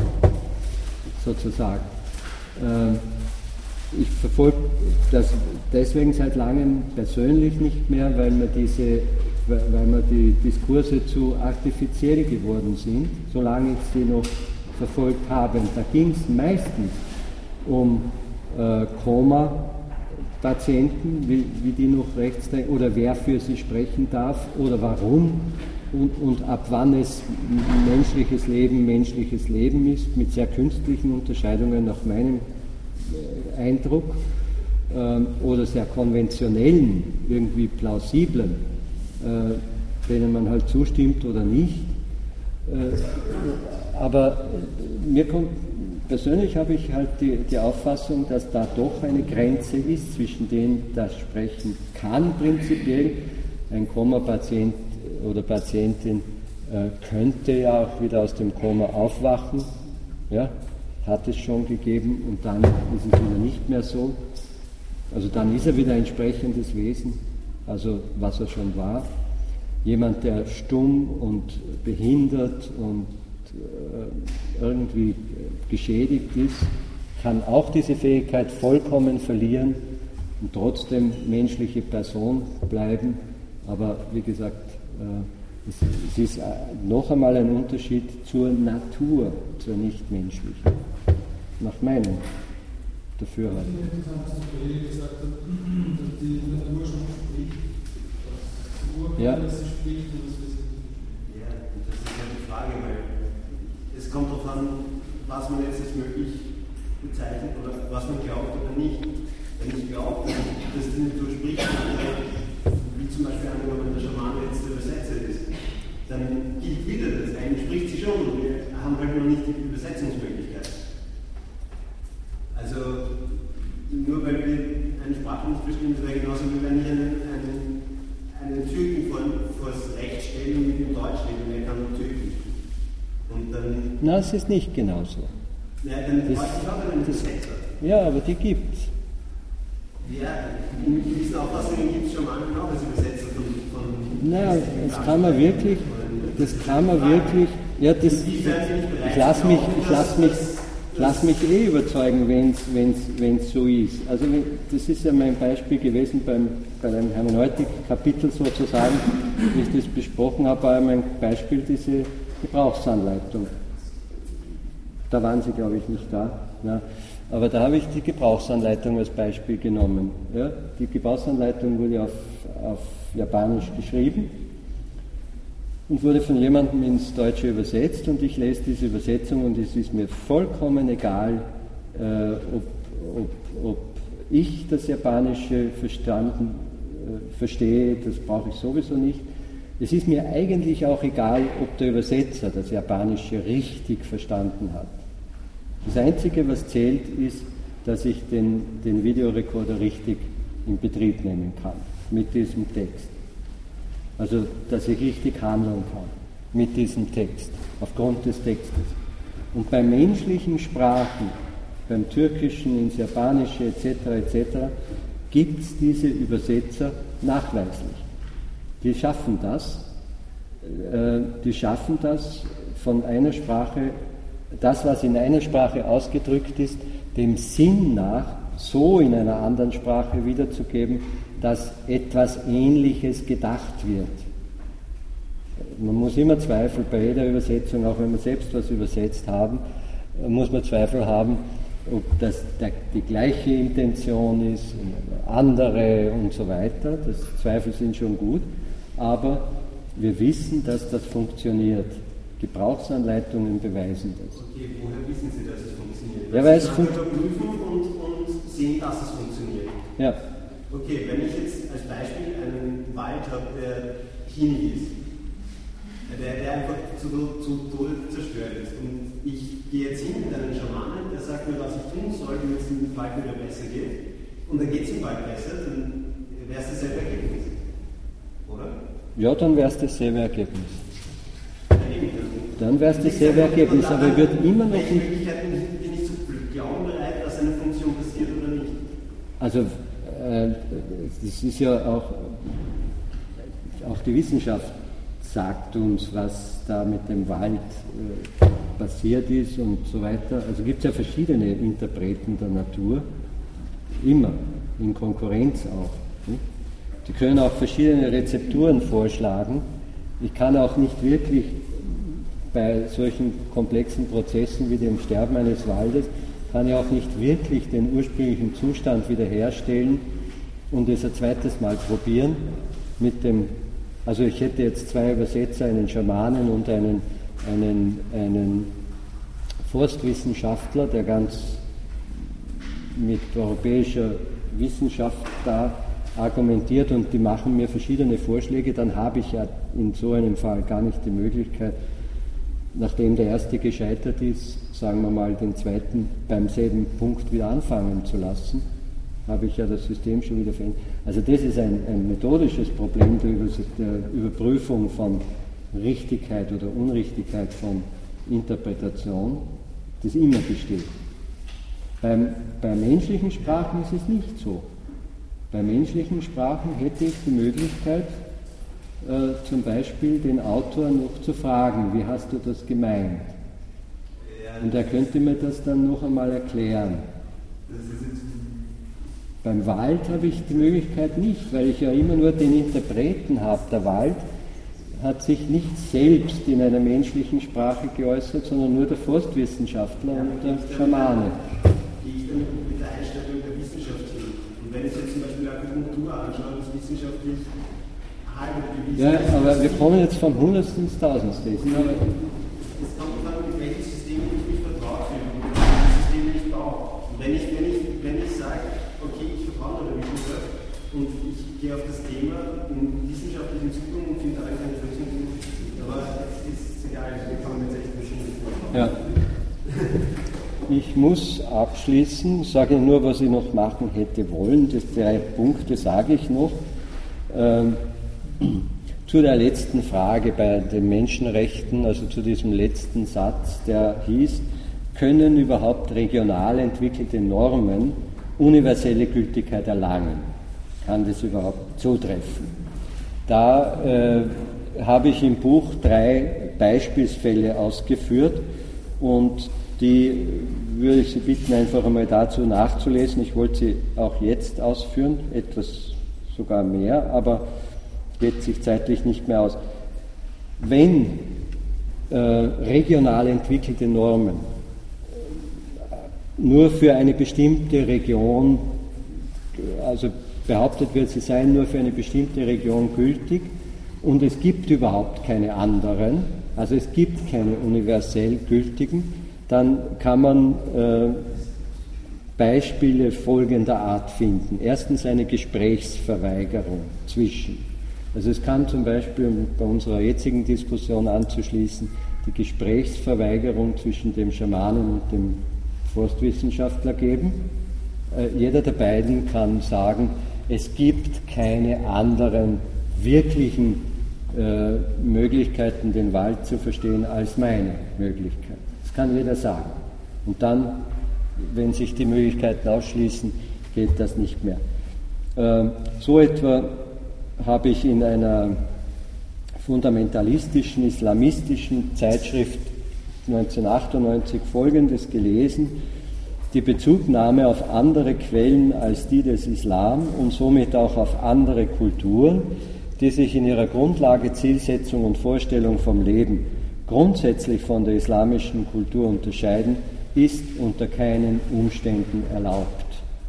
sozusagen. Äh, ich verfolge das deswegen seit langem persönlich nicht mehr, weil mir diese weil mir die Diskurse zu artifiziell geworden sind, solange ich sie noch verfolgt habe. Und da ging es meistens um äh, Koma-Patienten, wie, wie die noch rechts denken, oder wer für sie sprechen darf, oder warum, und, und ab wann es menschliches Leben menschliches Leben ist, mit sehr künstlichen Unterscheidungen nach meinem äh, Eindruck, äh, oder sehr konventionellen, irgendwie plausiblen, Äh, denen man halt zustimmt oder nicht. Äh, aber mir kommt, persönlich habe ich halt die, die Auffassung, dass da doch eine Grenze ist, zwischen denen das sprechen kann prinzipiell. Ein Koma-Patient oder Patientin äh, könnte ja auch wieder aus dem Koma aufwachen, ja, hat es schon gegeben, und dann ist es wieder nicht mehr so. Also dann ist er wieder ein sprechendes Wesen. Also was er schon war. Jemand, der stumm und behindert und äh, irgendwie geschädigt ist, kann auch diese Fähigkeit vollkommen verlieren und trotzdem menschliche Person bleiben. Aber wie gesagt, äh, es, es ist noch einmal ein Unterschied zur Natur, zur nichtmenschlichen, nach meinem Dafürhalten. Ich finde interessant, was der Kollege gesagt hat, dass die Natur schon spricht, dass die Urwelt, ja. dass sie spricht und dass wir sie nicht sprechen. Ja, und das ist ja die Frage, weil es kommt darauf an, was man jetzt als möglich bezeichnet oder was man glaubt oder nicht. Wenn ich glaube, dass die Natur spricht, wie zum Beispiel angenommen der Schamane jetzt der Übersetzer ist, dann schon, wir haben halt noch nicht die Übersetzungsmöglichkeit. Also, nur weil wir eine Sprache nicht verstehen, das wäre genauso wie wenn ich einen, einen, einen Türken vor, vor das Recht stelle und mit ihm Deutsch rede und er kann nur Türkisch. Und dann. Na, es ist nicht genauso. Ja, dann Das- bräuchte ich auch einen Übersetzer. Ja, aber die gibt's. Ja, in gewissen Auffassungen gibt es schon mal auch als Übersetzer von. von Na, das kann man wirklich, das kann man wirklich, ja, das, ich lasse mich, ich lass mich, ich lass mich eh überzeugen, wenn es so ist. Also wenn- das ist ja mein Beispiel gewesen beim, bei dem Hermeneutik-Kapitel sozusagen, wie ich das besprochen habe, war ja mein Beispiel diese Gebrauchsanleitung. Da waren Sie, glaube ich, nicht da. Ja. Aber da habe ich die Gebrauchsanleitung als Beispiel genommen. Ja. Die Gebrauchsanleitung wurde auf, auf Japanisch geschrieben und wurde von jemandem ins Deutsche übersetzt und ich lese diese Übersetzung und es ist mir vollkommen egal, äh, ob, ob, ob ich das Japanische verstanden, äh, verstehe, das brauche ich sowieso nicht. Es ist mir eigentlich auch egal, ob der Übersetzer das Japanische richtig verstanden hat. Das Einzige, was zählt, ist, dass ich den, den Videorekorder richtig in Betrieb nehmen kann, mit diesem Text. Also, dass ich richtig handeln kann mit diesem Text, aufgrund des Textes. Und bei menschlichen Sprachen, beim Türkischen, ins Japanische et cetera et cetera, gibt es diese Übersetzer nachweislich. Die schaffen das, äh, die schaffen das von einer Sprache, das, was in einer Sprache ausgedrückt ist, dem Sinn nach so in einer anderen Sprache wiederzugeben, dass etwas Ähnliches gedacht wird. Man muss immer Zweifel bei jeder Übersetzung, auch wenn wir selbst was übersetzt haben, muss man Zweifel haben, ob das der, die gleiche Intention ist, andere und so weiter. Das Zweifel sind schon gut, aber wir wissen, dass das funktioniert. Gebrauchsanleitungen beweisen das. Okay, woher wissen Sie, dass es funktioniert? Ja, weil es Sie fun- überprüfen und, und sehen, dass es funktioniert. Ja, Okay, wenn ich jetzt als Beispiel einen Wald habe, der hinig ist, der, der einfach zu, zu Tode zerstört ist und ich gehe jetzt hin mit einem Schamanen, der sagt mir, was ich tun soll, damit es im Wald wieder besser geht, und dann geht es im Wald besser, dann wäre es dasselbe Ergebnis. Oder? ja dann wäre es dasselbe Ergebnis. Eben, Dann wäre es dasselbe Ergebnis, aber ich würde immer noch welche nicht. Möglichkeiten bin ich zu glauben bereit, dass eine Funktion passiert oder nicht? Also, äh, das ist ja auch, auch die Wissenschaft sagt uns, was da mit dem Wald äh, passiert ist und so weiter. Also gibt es ja verschiedene Interpreten der Natur, immer, in Konkurrenz auch. Nicht? Die können auch verschiedene Rezepturen vorschlagen. Ich kann auch nicht wirklich bei solchen komplexen Prozessen wie dem Sterben eines Waldes, kann ich auch nicht wirklich den ursprünglichen Zustand wiederherstellen und es ein zweites Mal probieren mit dem, also ich hätte jetzt zwei Übersetzer, einen Schamanen und einen, einen, einen Forstwissenschaftler, der ganz mit europäischer Wissenschaft da argumentiert und die machen mir verschiedene Vorschläge, dann habe ich ja in so einem Fall gar nicht die Möglichkeit, nachdem der erste gescheitert ist, sagen wir mal, den zweiten beim selben Punkt wieder anfangen zu lassen, habe ich ja das System schon wieder verändert. Also das ist ein, ein methodisches Problem der, Übers- der Überprüfung von Richtigkeit oder Unrichtigkeit von Interpretation, das immer besteht. Beim, bei menschlichen Sprachen ist es nicht so. Bei menschlichen Sprachen hätte ich die Möglichkeit, äh, zum Beispiel den Autor noch zu fragen, wie hast du das gemeint? Und er könnte mir das dann noch einmal erklären. Beim Wald habe ich die Möglichkeit nicht, weil ich ja immer nur den Interpreten habe. Der Wald hat sich nicht selbst in einer menschlichen Sprache geäußert, sondern nur der Forstwissenschaftler Ja, und der ich Schamane. Gehe ich dann mit der Einstellung der Wissenschaft hin. Und wenn ich jetzt zum Beispiel Akupunktur anschaue, das wissenschaftlich halb bewiesen Ja, ist, aber wir kommen jetzt vom Hundertsten ins Tausendste. es kommt davon an, mit welchem System ich mich vertraut fühle und mit welchem System ich baue. Und wenn ich, wenn ich, wenn ich sage, okay, ich vertraue der Wissenschaft und ich gehe auf das Thema in wissenschaftlichen Zugang und finde darin keine Lösung, aber es ist egal, wir kommen jetzt echt nicht. ich muss abschließen, sage nur, was ich noch machen hätte wollen. Das drei Punkte sage ich noch. Ähm, zu der letzten Frage bei den Menschenrechten, also zu diesem letzten Satz, der hieß, können überhaupt regional entwickelte Normen universelle Gültigkeit erlangen? Kann das überhaupt zutreffen? Da äh, habe ich im Buch drei Beispielsfälle ausgeführt und die würde ich Sie bitten, einfach einmal dazu nachzulesen. Ich wollte sie auch jetzt ausführen, etwas sogar mehr, aber geht sich zeitlich nicht mehr aus. Wenn äh, regional entwickelte Normen nur für eine bestimmte Region, also behauptet wird, sie seien nur für eine bestimmte Region gültig und es gibt überhaupt keine anderen, also es gibt keine universell gültigen, dann kann man äh, Beispiele folgender Art finden. Erstens eine Gesprächsverweigerung zwischen. Also es kann zum Beispiel, um bei unserer jetzigen Diskussion anzuschließen, die Gesprächsverweigerung zwischen dem Schamanen und dem Forstwissenschaftler geben. Äh, jeder der beiden kann sagen, es gibt keine anderen wirklichen äh, Möglichkeiten, den Wald zu verstehen, als meine Möglichkeit. Das kann jeder sagen. Und dann, wenn sich die Möglichkeiten ausschließen, geht das nicht mehr. Äh, so etwa habe ich in einer fundamentalistischen, islamistischen Zeitschrift neunzehnhundertachtundneunzig Folgendes gelesen: Die Bezugnahme auf andere Quellen als die des Islam und somit auch auf andere Kulturen, die sich in ihrer Grundlage, Zielsetzung und Vorstellung vom Leben grundsätzlich von der islamischen Kultur unterscheiden, ist unter keinen Umständen erlaubt.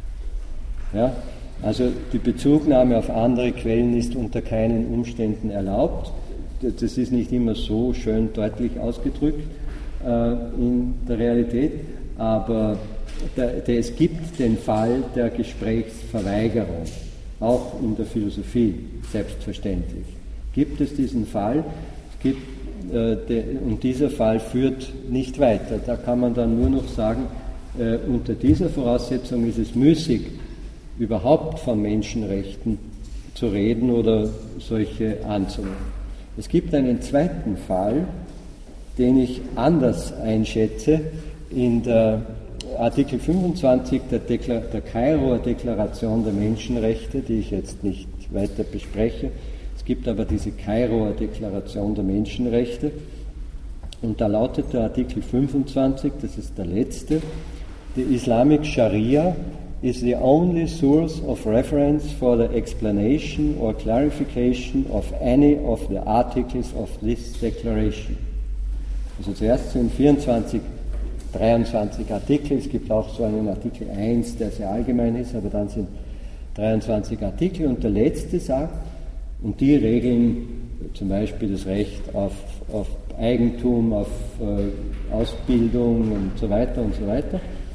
Ja? Also die Bezugnahme auf andere Quellen ist unter keinen Umständen erlaubt. Das ist nicht immer so schön deutlich ausgedrückt äh, in der Realität, aber der, der, es gibt den Fall der Gesprächsverweigerung, auch in der Philosophie, selbstverständlich. Gibt es diesen Fall, es gibt, äh, de, und dieser Fall führt nicht weiter. Da kann man dann nur noch sagen, äh, unter dieser Voraussetzung ist es müßig, überhaupt von Menschenrechten zu reden oder solche anzunehmen. Es gibt einen zweiten Fall, den ich anders einschätze, in der Artikel fünfundzwanzig der, Dekla- der Kairoer Deklaration der Menschenrechte, die ich jetzt nicht weiter bespreche. Es gibt aber diese Kairoer Deklaration der Menschenrechte und da lautet der Artikel fünfundzwanzig, das ist der letzte, the Islamic Sharia is the only source of reference for the explanation or clarification of any of the articles of this declaration. Also zuerst sind vierundzwanzig, dreiundzwanzig Artikel, es gibt auch so einen Artikel eins, der sehr allgemein ist, aber dann sind dreiundzwanzig Artikel und der letzte sagt, und die regeln zum Beispiel das Recht auf, auf Eigentum, auf äh, Ausbildung und so weiter und so weiter.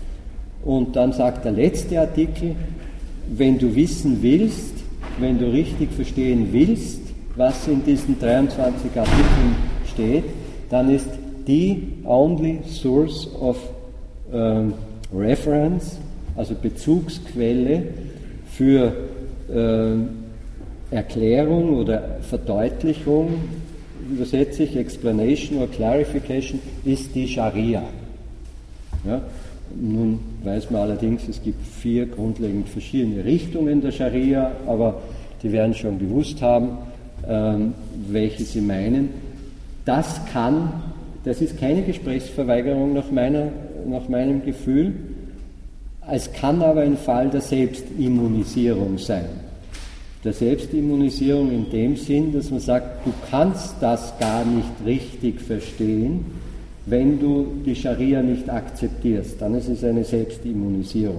Und dann sagt der letzte Artikel, wenn du wissen willst, wenn du richtig verstehen willst, was in diesen dreiundzwanzig Artikeln steht, dann ist die only source of ähm, reference, also Bezugsquelle für ähm, Erklärung oder Verdeutlichung, übersetze ich, Explanation or Clarification, ist die Scharia. Ja? Nun weiß man allerdings, es gibt vier grundlegend verschiedene Richtungen der Scharia, aber die werden schon gewusst haben, ähm, welche sie meinen. Das kann, das ist keine Gesprächsverweigerung nach, meiner, nach meinem Gefühl, es kann aber ein Fall der Selbstimmunisierung sein. Der Selbstimmunisierung in dem Sinn, dass man sagt, du kannst das gar nicht richtig verstehen, wenn du die Scharia nicht akzeptierst, dann ist es eine Selbstimmunisierung.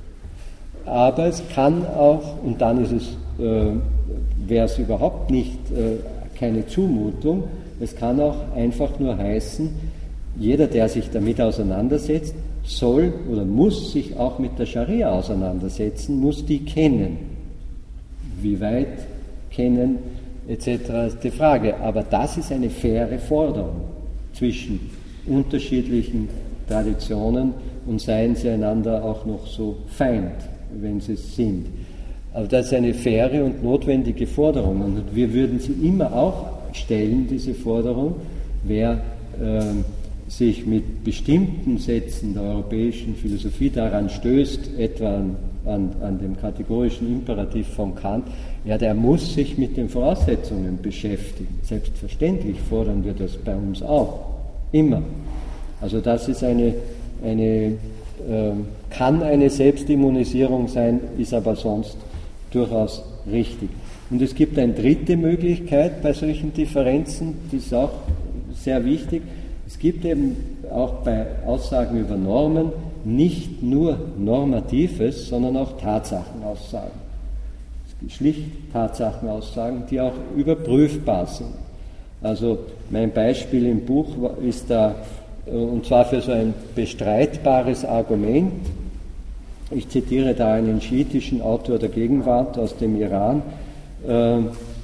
Aber es kann auch, und dann ist es, äh, wäre es überhaupt nicht äh, keine Zumutung, es kann auch einfach nur heißen, jeder, der sich damit auseinandersetzt, soll oder muss sich auch mit der Scharia auseinandersetzen, muss die kennen. Wie weit kennen, et cetera ist die Frage. Aber das ist eine faire Forderung zwischen unterschiedlichen Traditionen und seien sie einander auch noch so Feind, wenn sie es sind. Aber das ist eine faire und notwendige Forderung und wir würden sie immer auch stellen, diese Forderung, wer äh, sich mit bestimmten Sätzen der europäischen Philosophie daran stößt, etwa an, an, an dem kategorischen Imperativ von Kant, ja, der muss sich mit den Voraussetzungen beschäftigen. Selbstverständlich fordern wir das bei uns auch, immer. Also das ist eine, eine äh, kann eine Selbstimmunisierung sein, ist aber sonst durchaus richtig. Und es gibt eine dritte Möglichkeit bei solchen Differenzen, die ist auch sehr wichtig. Es gibt eben auch bei Aussagen über Normen nicht nur Normatives, sondern auch Tatsachenaussagen. Es gibt schlicht Tatsachenaussagen, die auch überprüfbar sind. Also mein Beispiel im Buch ist da, und zwar für so ein bestreitbares Argument. Ich zitiere da einen schiitischen Autor der Gegenwart aus dem Iran, äh,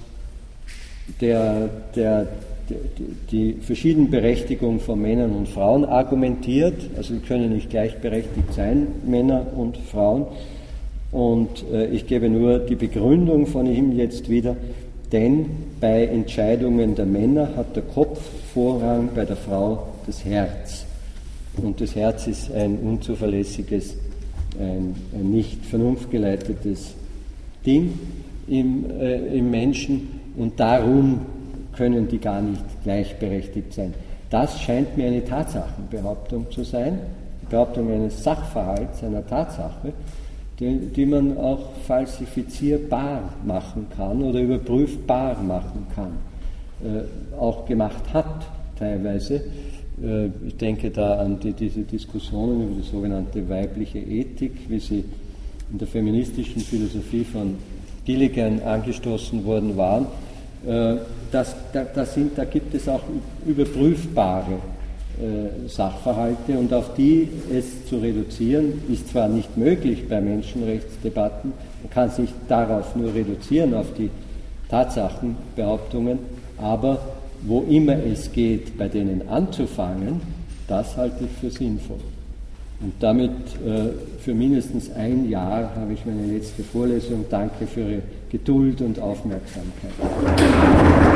der, der die verschiedenen Berechtigungen von Männern und Frauen argumentiert, also sie können nicht gleichberechtigt sein, Männer und Frauen, und äh, ich gebe nur die Begründung von ihm jetzt wieder, denn bei Entscheidungen der Männer hat der Kopf Vorrang, bei der Frau das Herz, und das Herz ist ein unzuverlässiges, ein, ein nicht vernunftgeleitetes Ding im, äh, im Menschen, und darum können die gar nicht gleichberechtigt sein. Das scheint mir eine Tatsachenbehauptung zu sein, die Behauptung eines Sachverhalts, einer Tatsache, die, die man auch falsifizierbar machen kann oder überprüfbar machen kann, äh, auch gemacht hat teilweise. Äh, ich denke da an die, diese Diskussionen über die sogenannte weibliche Ethik, wie sie in der feministischen Philosophie von Gilligan angestoßen worden waren. Das, das sind, da gibt es auch überprüfbare äh, Sachverhalte, und auf die es zu reduzieren, ist zwar nicht möglich bei Menschenrechtsdebatten, man kann sich darauf nur reduzieren, auf die Tatsachenbehauptungen, aber wo immer es geht, bei denen anzufangen, das halte ich für sinnvoll. Und damit äh, für mindestens ein Jahr habe ich meine letzte Vorlesung. Danke für Ihre Geduld und Aufmerksamkeit.